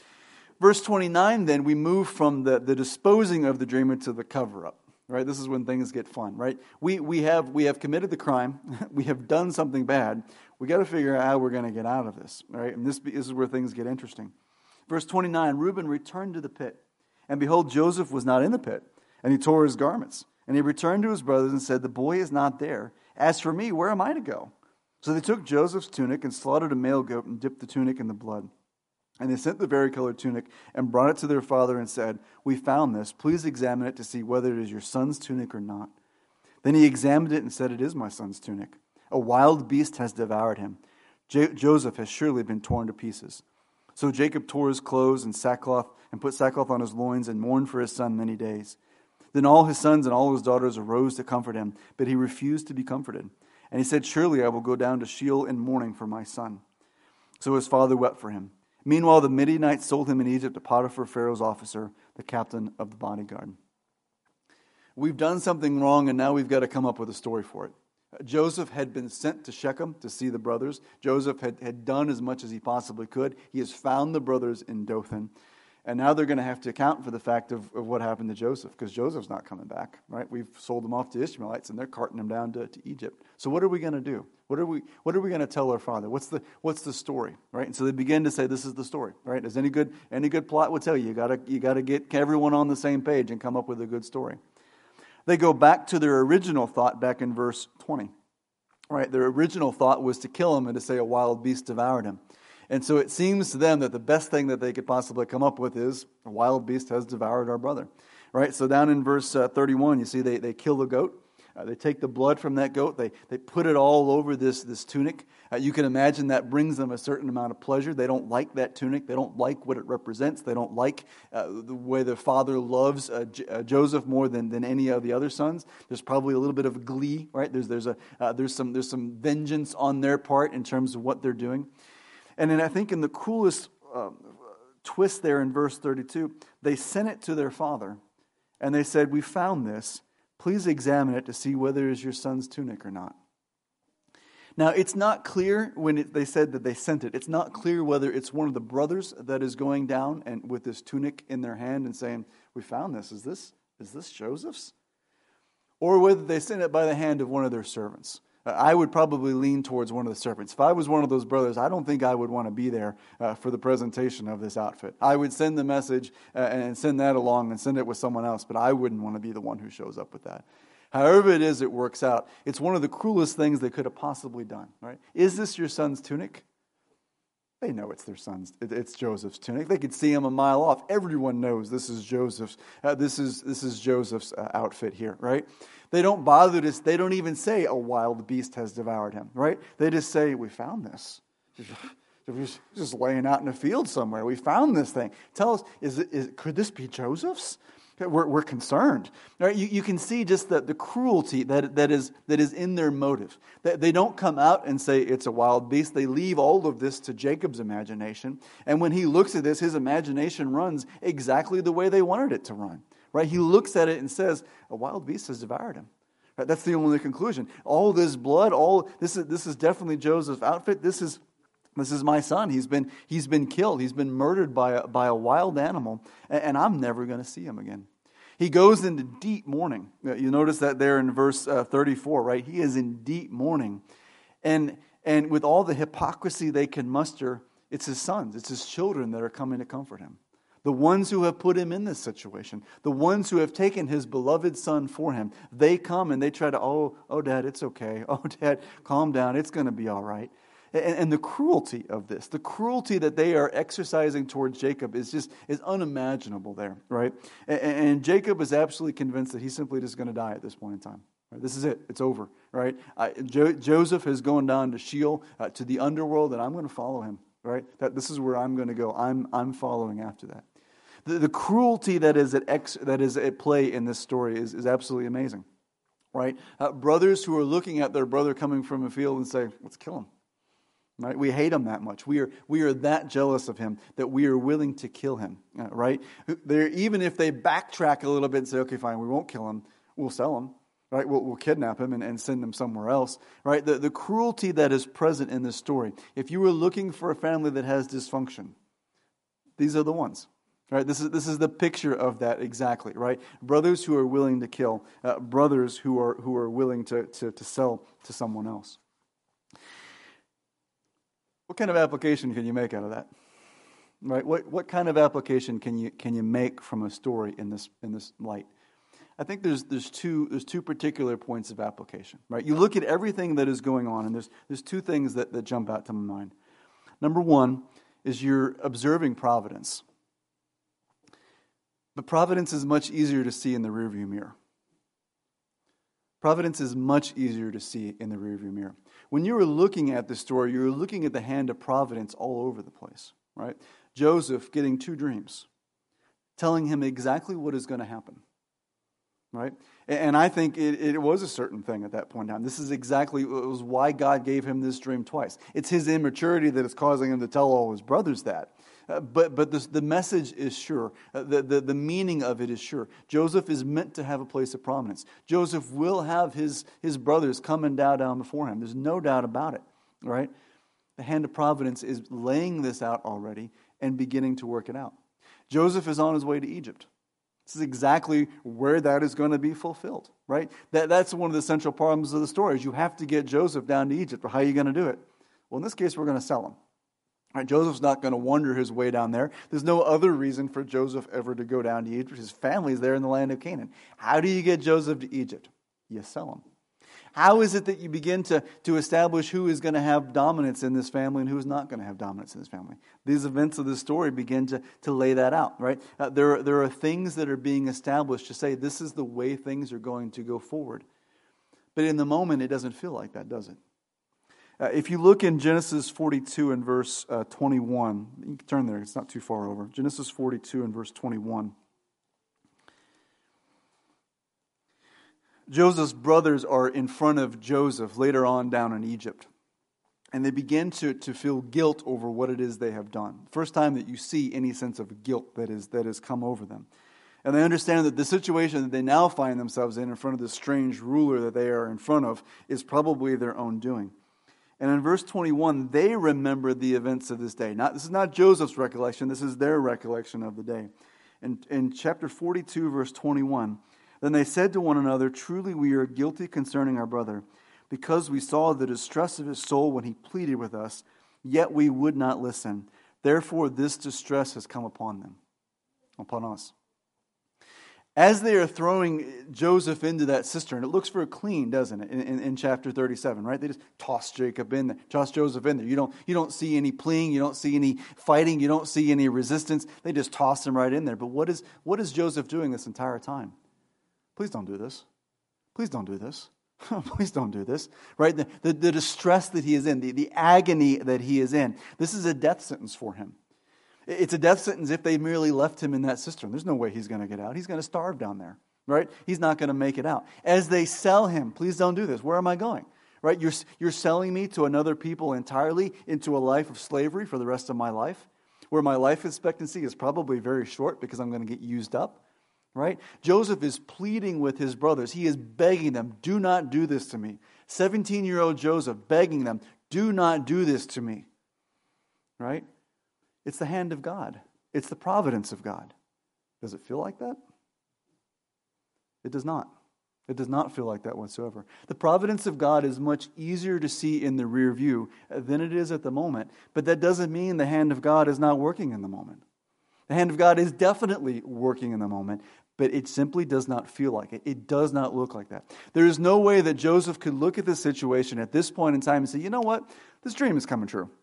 Verse twenty-nine, then, we move from the, the disposing of the dreamer to the cover-up. Right? This is when things get fun, right? We we have we have committed the crime. We have done something bad. We got to figure out how we're going to get out of this. Right? And this, this is where things get interesting. Verse twenty-nine, Reuben returned to the pit. And behold, Joseph was not in the pit. And he tore his garments. And he returned to his brothers and said, the boy is not there. As for me, where am I to go? So they took Joseph's tunic and slaughtered a male goat and dipped the tunic in the blood. And they sent the varicolored tunic and brought it to their father and said, we found this. Please examine it to see whether it is your son's tunic or not. Then he examined it and said, it is my son's tunic. A wild beast has devoured him. J- Joseph has surely been torn to pieces. So Jacob tore his clothes and sackcloth and put sackcloth on his loins and mourned for his son many days. Then all his sons and all his daughters arose to comfort him, but he refused to be comforted. And he said, surely I will go down to Sheol in mourning for my son. So his father wept for him. Meanwhile, the Midianites sold him in Egypt to Potiphar, Pharaoh's officer, the captain of the bodyguard. We've done something wrong, and now we've got to come up with a story for it. Joseph had been sent to Shechem to see the brothers. Joseph had, had done as much as he possibly could. He has found the brothers in Dothan. And now they're going to have to account for the fact of, of what happened to Joseph, because Joseph's not coming back, right? We've sold him off to Ishmaelites, and they're carting him down to, to Egypt. So what are we going to do? What are we What are we going to tell our father? What's the What's the story, right? And so they begin to say, "This is the story, right?" As any good any good plot would tell you, you gotta you gotta get everyone on the same page and come up with a good story. They go back to their original thought back in verse twenty, right? Their original thought was to kill him and to say a wild beast devoured him. And so it seems to them that the best thing that they could possibly come up with is a wild beast has devoured our brother. Right? So down in verse uh, thirty-one, you see they, they kill the goat. Uh, they take the blood from that goat. They they put it all over this, this tunic. Uh, you can imagine that brings them a certain amount of pleasure. They don't like that tunic. They don't like what it represents. They don't like uh, the way their father loves uh, J- uh, Joseph more than, than any of the other sons. There's probably a little bit of glee, right? There's there's a uh, there's some there's some vengeance on their part in terms of what they're doing. And then I think in the coolest uh, twist there in verse thirty-two, they sent it to their father, and they said, "We found this. Please examine it to see whether it is your son's tunic or not." Now, it's not clear when it, they said that they sent it. It's not clear whether it's one of the brothers that is going down and with this tunic in their hand and saying, "We found this. Is this is this Joseph's?" Or whether they sent it by the hand of one of their servants. Uh, I would probably lean towards one of the servants. If I was one of those brothers, I don't think I would want to be there uh, for the presentation of this outfit. I would send the message uh, and send that along and send it with someone else, but I wouldn't want to be the one who shows up with that. However it is, it works out. It's one of the cruelest things they could have possibly done. Right? Is this your son's tunic? They know it's their son's. It's Joseph's tunic. They could see him a mile off. Everyone knows this is Joseph's. Uh, this is this is Joseph's uh, outfit here, right? They don't bother to. They don't even say a wild beast has devoured him, right? They just say, "We found this. Just, just laying out in a field somewhere. We found this thing. Tell us, is it? Is, could this be Joseph's?" We're, we're concerned. Right? You, you can see just the, the cruelty that, that is that is in their motive. They, they don't come out and say it's a wild beast. They leave all of this to Jacob's imagination. And when he looks at this, his imagination runs exactly the way they wanted it to run. Right? He looks at it and says, "A wild beast has devoured him." Right? That's the only conclusion. All this blood, all this is this is definitely Joseph's outfit. This is This is my son. He's been he's been killed. He's been murdered by a, by a wild animal, and, and I'm never going to see him again. He goes into deep mourning. You notice that there in verse uh, thirty-four, right? He is in deep mourning, and and with all the hypocrisy they can muster, it's his sons, it's his children that are coming to comfort him. The ones who have put him in this situation, the ones who have taken his beloved son for him, they come and they try to, oh, oh, Dad, it's okay. Oh, Dad, calm down. It's going to be all right. And, and the cruelty of this, the cruelty that they are exercising towards Jacob is just is unimaginable there, right? And, and Jacob is absolutely convinced that he's simply just going to die at this point in time. Right? This is it. It's over, right? I, jo- Joseph has gone down to Sheol, uh, to the underworld, and I'm going to follow him, right? That this is where I'm going to go. I'm I'm following after that. The, the cruelty that is at ex, that is at play in this story is, is absolutely amazing, right? Uh, brothers who are looking at their brother coming from a field and say, "Let's kill him." Right? We hate him that much. We are we are that jealous of him that we are willing to kill him. Uh, right? They're, even if they backtrack a little bit and say, "Okay, fine, we won't kill him. We'll sell him." Right? We'll, we'll kidnap him and, and send him somewhere else. Right? The the cruelty that is present in this story. If you were looking for a family that has dysfunction, these are the ones. Right? This is this is the picture of that exactly. Right? Brothers who are willing to kill, uh, brothers who are who are willing to, to to sell to someone else. What kind of application can you make out of that? Right? What what kind of application can you can you make from a story in this in this light? I think there's there's two there's two particular points of application. Right? You look at everything that is going on, and there's there's two things that, that jump out to my mind. Number one is you're observing providence. But providence is much easier to see in the rearview mirror. Providence is much easier to see in the rearview mirror. When you were looking at the story, you were looking at the hand of providence all over the place, right? Joseph getting two dreams, telling him exactly what is going to happen, right? And I think it, it was a certain thing at that point in time. This is exactly it was why God gave him this dream twice. It's his immaturity that is causing him to tell all his brothers that. Uh, but but this, the message is sure. Uh, the, the, the meaning of it is sure. Joseph is meant to have a place of prominence. Joseph will have his, his brothers come and bow down before him. There's no doubt about it, right? The hand of providence is laying this out already and beginning to work it out. Joseph is on his way to Egypt. This is exactly where that is going to be fulfilled, right? That, that's one of the central problems of the story is you have to get Joseph down to Egypt. Well, how are you going to do it? Well, in this case, we're going to sell him. Right, Joseph's not going to wander his way down there. There's no other reason for Joseph ever to go down to Egypt. His family's there in the land of Canaan. How do you get Joseph to Egypt? You sell him. How is it that you begin to, to establish who is going to have dominance in this family and who is not going to have dominance in this family? These events of the story begin to, to lay that out, right? Uh, there, there are things that are being established to say this is the way things are going to go forward. But in the moment, it doesn't feel like that, does it? Uh, if you look in Genesis forty-two and verse uh, twenty-one, you can turn there, it's not too far over. Genesis forty-two and verse twenty-one. Joseph's brothers are in front of Joseph later on down in Egypt. And they begin to, to feel guilt over what it is they have done. First time that you see any sense of guilt that is that has come over them. And they understand that the situation that they now find themselves in, in front of this strange ruler that they are in front of, is probably their own doing. And in verse twenty-one, they remember the events of this day. Not, this is not Joseph's recollection, this is their recollection of the day. And in chapter forty-two, verse twenty-one, then they said to one another, truly we are guilty concerning our brother, because we saw the distress of his soul when he pleaded with us, yet we would not listen. Therefore this distress has come upon them, upon us. As they are throwing Joseph into that cistern, it looks very clean, doesn't it, in, in, in chapter thirty-seven, right? They just toss Jacob in there, toss Joseph in there. You don't, you don't see any pleading, you don't see any fighting, you don't see any resistance. They just toss him right in there. But what is, what is Joseph doing this entire time? Please don't do this. Please don't do this. Please don't do this. Right? The, the, the distress that he is in, the, the agony that he is in, this is a death sentence for him. It's a death sentence if they merely left him in that cistern. There's no way he's going to get out. He's going to starve down there, right? He's not going to make it out. As they sell him, please don't do this. Where am I going? Right? You're, you're selling me to another people entirely into a life of slavery for the rest of my life, where my life expectancy is probably very short because I'm going to get used up, right? Joseph is pleading with his brothers. He is begging them, do not do this to me. seventeen-year-old Joseph begging them, do not do this to me, right? It's the hand of God. It's the providence of God. Does it feel like that? It does not. It does not feel like that whatsoever. The providence of God is much easier to see in the rear view than it is at the moment. But that doesn't mean the hand of God is not working in the moment. The hand of God is definitely working in the moment, but it simply does not feel like it. It does not look like that. There is no way that Joseph could look at this situation at this point in time and say, you know what? This dream is coming true.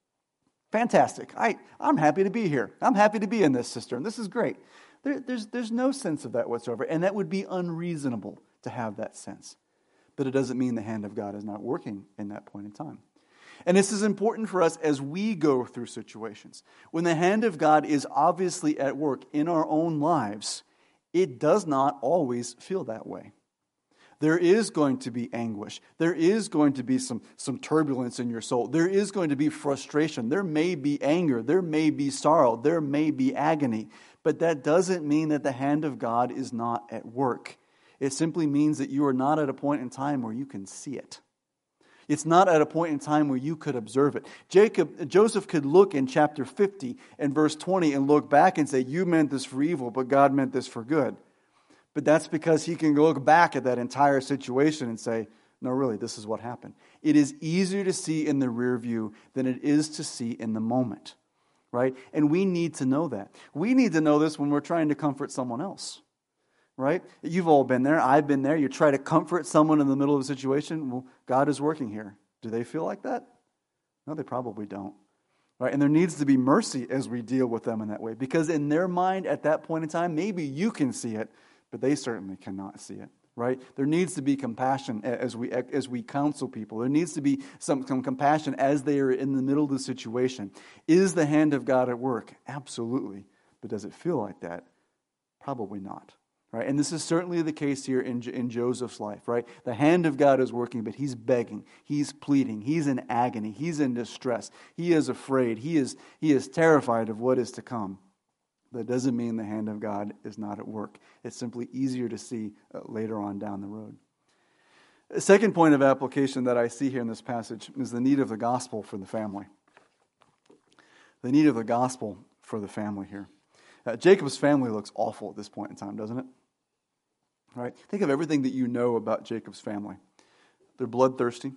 Fantastic. I, I'm happy to be here. I'm happy to be in this cistern. This is great. There, there's, there's no sense of that whatsoever. And that would be unreasonable to have that sense. But it doesn't mean the hand of God is not working in that point in time. And this is important for us as we go through situations. When the hand of God is obviously at work in our own lives, it does not always feel that way. There is going to be anguish. There is going to be some, some turbulence in your soul. There is going to be frustration. There may be anger. There may be sorrow. There may be agony. But that doesn't mean that the hand of God is not at work. It simply means that you are not at a point in time where you can see it. It's not at a point in time where you could observe it. Jacob, Joseph could look in chapter fifty and verse twenty and look back and say, you meant this for evil, but God meant this for good. But that's because he can look back at that entire situation and say, no, really, this is what happened. It is easier to see in the rear view than it is to see in the moment, right? And we need to know that. We need to know this when we're trying to comfort someone else, right? You've all been there. I've been there. You try to comfort someone in the middle of a situation. Well, God is working here. Do they feel like that? No, they probably don't. Right? And there needs to be mercy as we deal with them in that way. Because in their mind at that point in time, maybe you can see it, but they certainly cannot see it, right? There needs to be compassion as we as we counsel people. There needs to be some, some compassion as they are in the middle of the situation. Is the hand of God at work? Absolutely. But does it feel like that? Probably not, right? And this is certainly the case here in, in Joseph's life, right? The hand of God is working, but he's begging, he's pleading, he's in agony, he's in distress, he is afraid, he is, he is terrified of what is to come. That doesn't mean the hand of God is not at work. It's simply easier to see uh, later on down the road. The second point of application that I see here in this passage is the need of the gospel for the family. The need of the gospel for the family here. Uh, Jacob's family looks awful at this point in time, doesn't it? All right? Think of everything that you know about Jacob's family. They're bloodthirsty.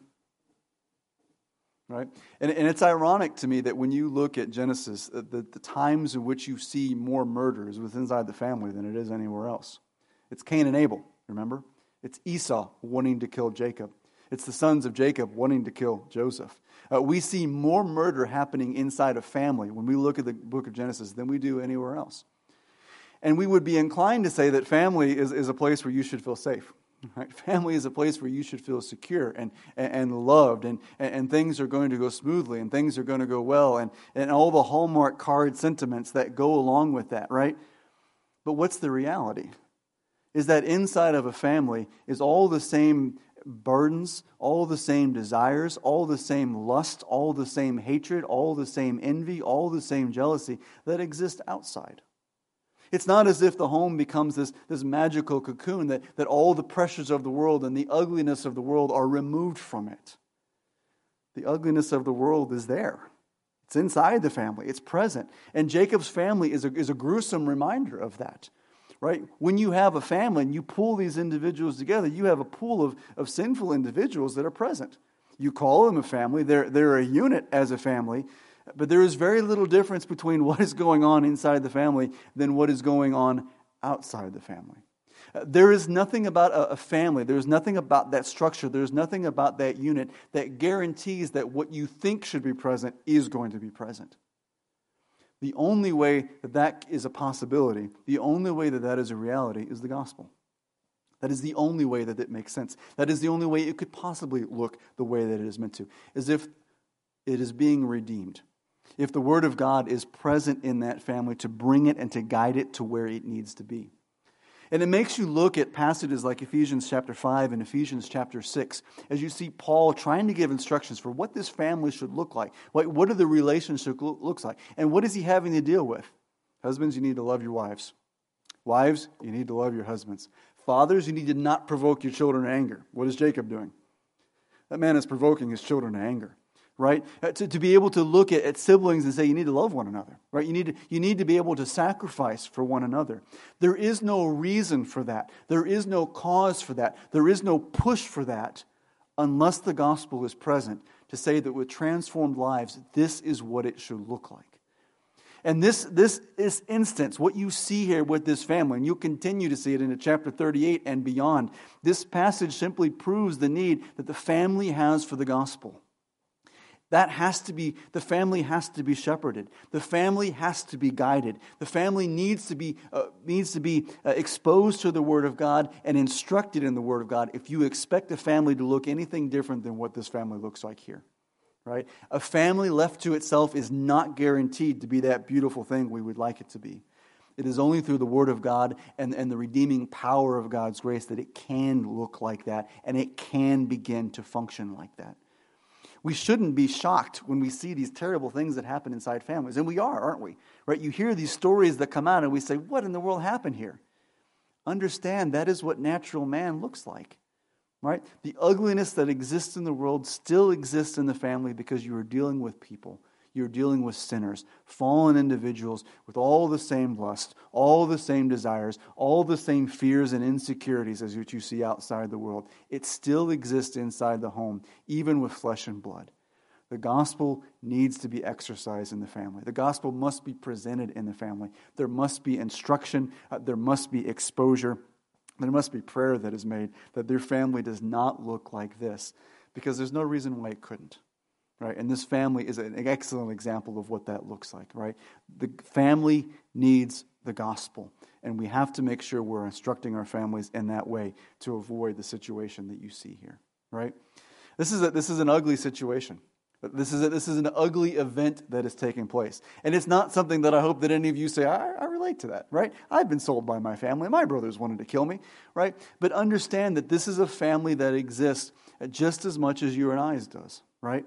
Right? And, and it's ironic to me that when you look at Genesis, the, the times in which you see more murders was inside the family than it is anywhere else. It's Cain and Abel, remember? It's Esau wanting to kill Jacob. It's the sons of Jacob wanting to kill Joseph. Uh, we see more murder happening inside a family when we look at the book of Genesis than we do anywhere else. And we would be inclined to say that family is, is a place where you should feel safe. Right? Family is a place where you should feel secure and, and, and loved, and, and things are going to go smoothly, and things are going to go well, and, and all the Hallmark card sentiments that go along with that, right? But what's the reality? Is that inside of a family is all the same burdens, all the same desires, all the same lust, all the same hatred, all the same envy, all the same jealousy that exist outside. It's not as if the home becomes this, this magical cocoon that, that all the pressures of the world and the ugliness of the world are removed from it. The ugliness of the world is there. It's inside the family. It's present. And Jacob's family is a, is a gruesome reminder of that. Right? When you have a family and you pull these individuals together, you have a pool of, of sinful individuals that are present. You call them a family. They're, they're a unit as a family. But there is very little difference between what is going on inside the family than what is going on outside the family. Uh, there is nothing about a, a family, there's nothing about that structure, there's nothing about that unit that guarantees that what you think should be present is going to be present. The only way that that is a possibility, the only way that that is a reality is the gospel. That is the only way that it makes sense. That is the only way it could possibly look the way that it is meant to, as if it is being redeemed. If the Word of God is present in that family to bring it and to guide it to where it needs to be. And it makes you look at passages like Ephesians chapter five and Ephesians chapter six as you see Paul trying to give instructions for what this family should look like. What, what do the relationship lo- looks like? And what is he having to deal with? Husbands, you need to love your wives. Wives, you need to love your husbands. Fathers, you need to not provoke your children to anger. What is Jacob doing? That man is provoking his children to anger. Right? To, to be able to look at, at siblings and say you need to love one another. Right? You need to, you need to be able to sacrifice for one another. There is no reason for that. There is no cause for that. There is no push for that unless the gospel is present to say that with transformed lives, this is what it should look like. And this, this, this instance, what you see here with this family, and you'll continue to see it into chapter thirty-eight and beyond, this passage simply proves the need that the family has for the gospel. That has to be, the family has to be shepherded. The family has to be guided. The family needs to be uh, needs to be uh, exposed to the Word of God and instructed in the Word of God if you expect a family to look anything different than what this family looks like here. Right? A family left to itself is not guaranteed to be that beautiful thing we would like it to be. It is only through the Word of God and, and the redeeming power of God's grace that it can look like that and it can begin to function like that. We shouldn't be shocked when we see these terrible things that happen inside families. And we are, aren't we? Right? You hear these stories that come out and we say, what in the world happened here? Understand that is what natural man looks like. Right? The ugliness that exists in the world still exists in the family because you are dealing with people. You're dealing with sinners, fallen individuals with all the same lust, all the same desires, all the same fears and insecurities as what you see outside the world. It still exists inside the home, even with flesh and blood. The gospel needs to be exercised in the family. The gospel must be presented in the family. There must be instruction. Uh, there must be exposure. There must be prayer that is made that their family does not look like this, because there's no reason why it couldn't. Right? And this family is an excellent example of what that looks like. Right? The family needs the gospel, and we have to make sure we're instructing our families in that way to avoid the situation that you see here. Right? This is a, this is an ugly situation. This is a, this is an ugly event that is taking place, and it's not something that I hope that any of you say, I, I relate to that. Right? I've been sold by my family. My brothers wanted to kill me. Right? But understand that this is a family that exists just as much as you and I's does. Right?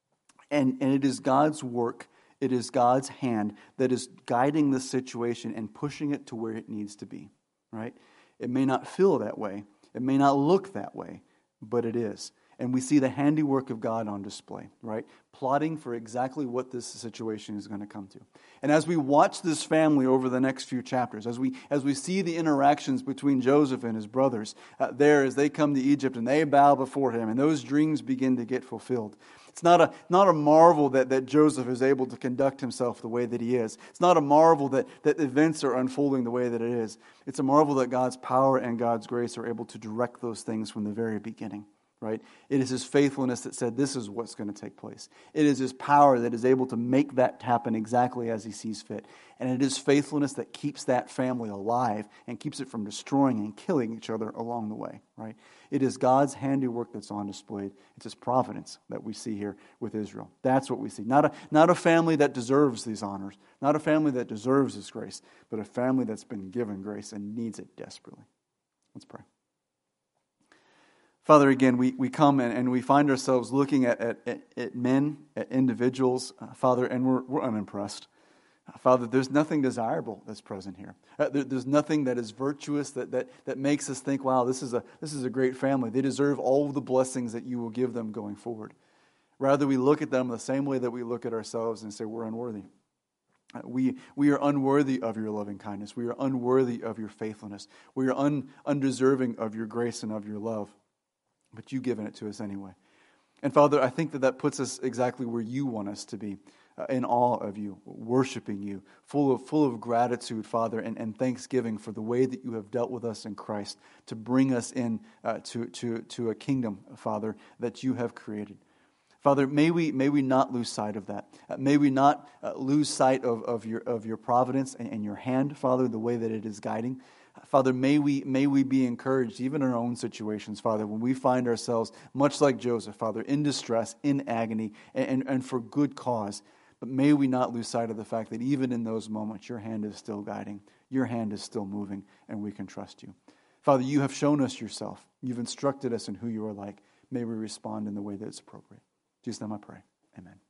And, and it is God's work, it is God's hand that is guiding this situation and pushing it to where it needs to be, right? It may not feel that way, it may not look that way, but it is. And we see the handiwork of God on display, right? Plotting for exactly what this situation is going to come to. And as we watch this family over the next few chapters, as we as we see the interactions between Joseph and his brothers uh, there as they come to Egypt and they bow before him and those dreams begin to get fulfilled. It's not a not a marvel that, that Joseph is able to conduct himself the way that he is. It's not a marvel that, that events are unfolding the way that it is. It's a marvel that God's power and God's grace are able to direct those things from the very beginning. right? It is his faithfulness that said this is what's going to take place. It is his power that is able to make that happen exactly as he sees fit. And it is faithfulness that keeps that family alive and keeps it from destroying and killing each other along the way, right? It is God's handiwork that's on display. It's his providence that we see here with Israel. That's what we see. Not a, not a family that deserves these honors, not a family that deserves this grace, but a family that's been given grace and needs it desperately. Let's pray. Father, again, we, we come and, and we find ourselves looking at, at, at men, at individuals, uh, Father, and we're, we're unimpressed. Uh, Father, there's nothing desirable that's present here. Uh, there, there's nothing that is virtuous that, that, that makes us think, wow, this is, a, this is a great family. They deserve all of the blessings that you will give them going forward. Rather, we look at them the same way that we look at ourselves and say we're unworthy. Uh, we, we are unworthy of your loving kindness. We are unworthy of your faithfulness. We are un, undeserving of your grace and of your love. But you've given it to us anyway. And Father, I think that that puts us exactly where you want us to be, uh, in awe of you, worshiping you, full of full of gratitude, Father, and, and thanksgiving for the way that you have dealt with us in Christ to bring us in uh, to, to, to a kingdom, Father, that you have created. Father, may we may we not lose sight of that. Uh, may we not uh, lose sight of, of your of your providence and, and your hand, Father, the way that it is guiding. Father, may we may we be encouraged, even in our own situations, Father, when we find ourselves, much like Joseph, Father, in distress, in agony, and, and, and for good cause. But may we not lose sight of the fact that even in those moments, your hand is still guiding, your hand is still moving, and we can trust you. Father, you have shown us yourself. You've instructed us in who you are like. May we respond in the way that is appropriate. In Jesus' name I pray. Amen.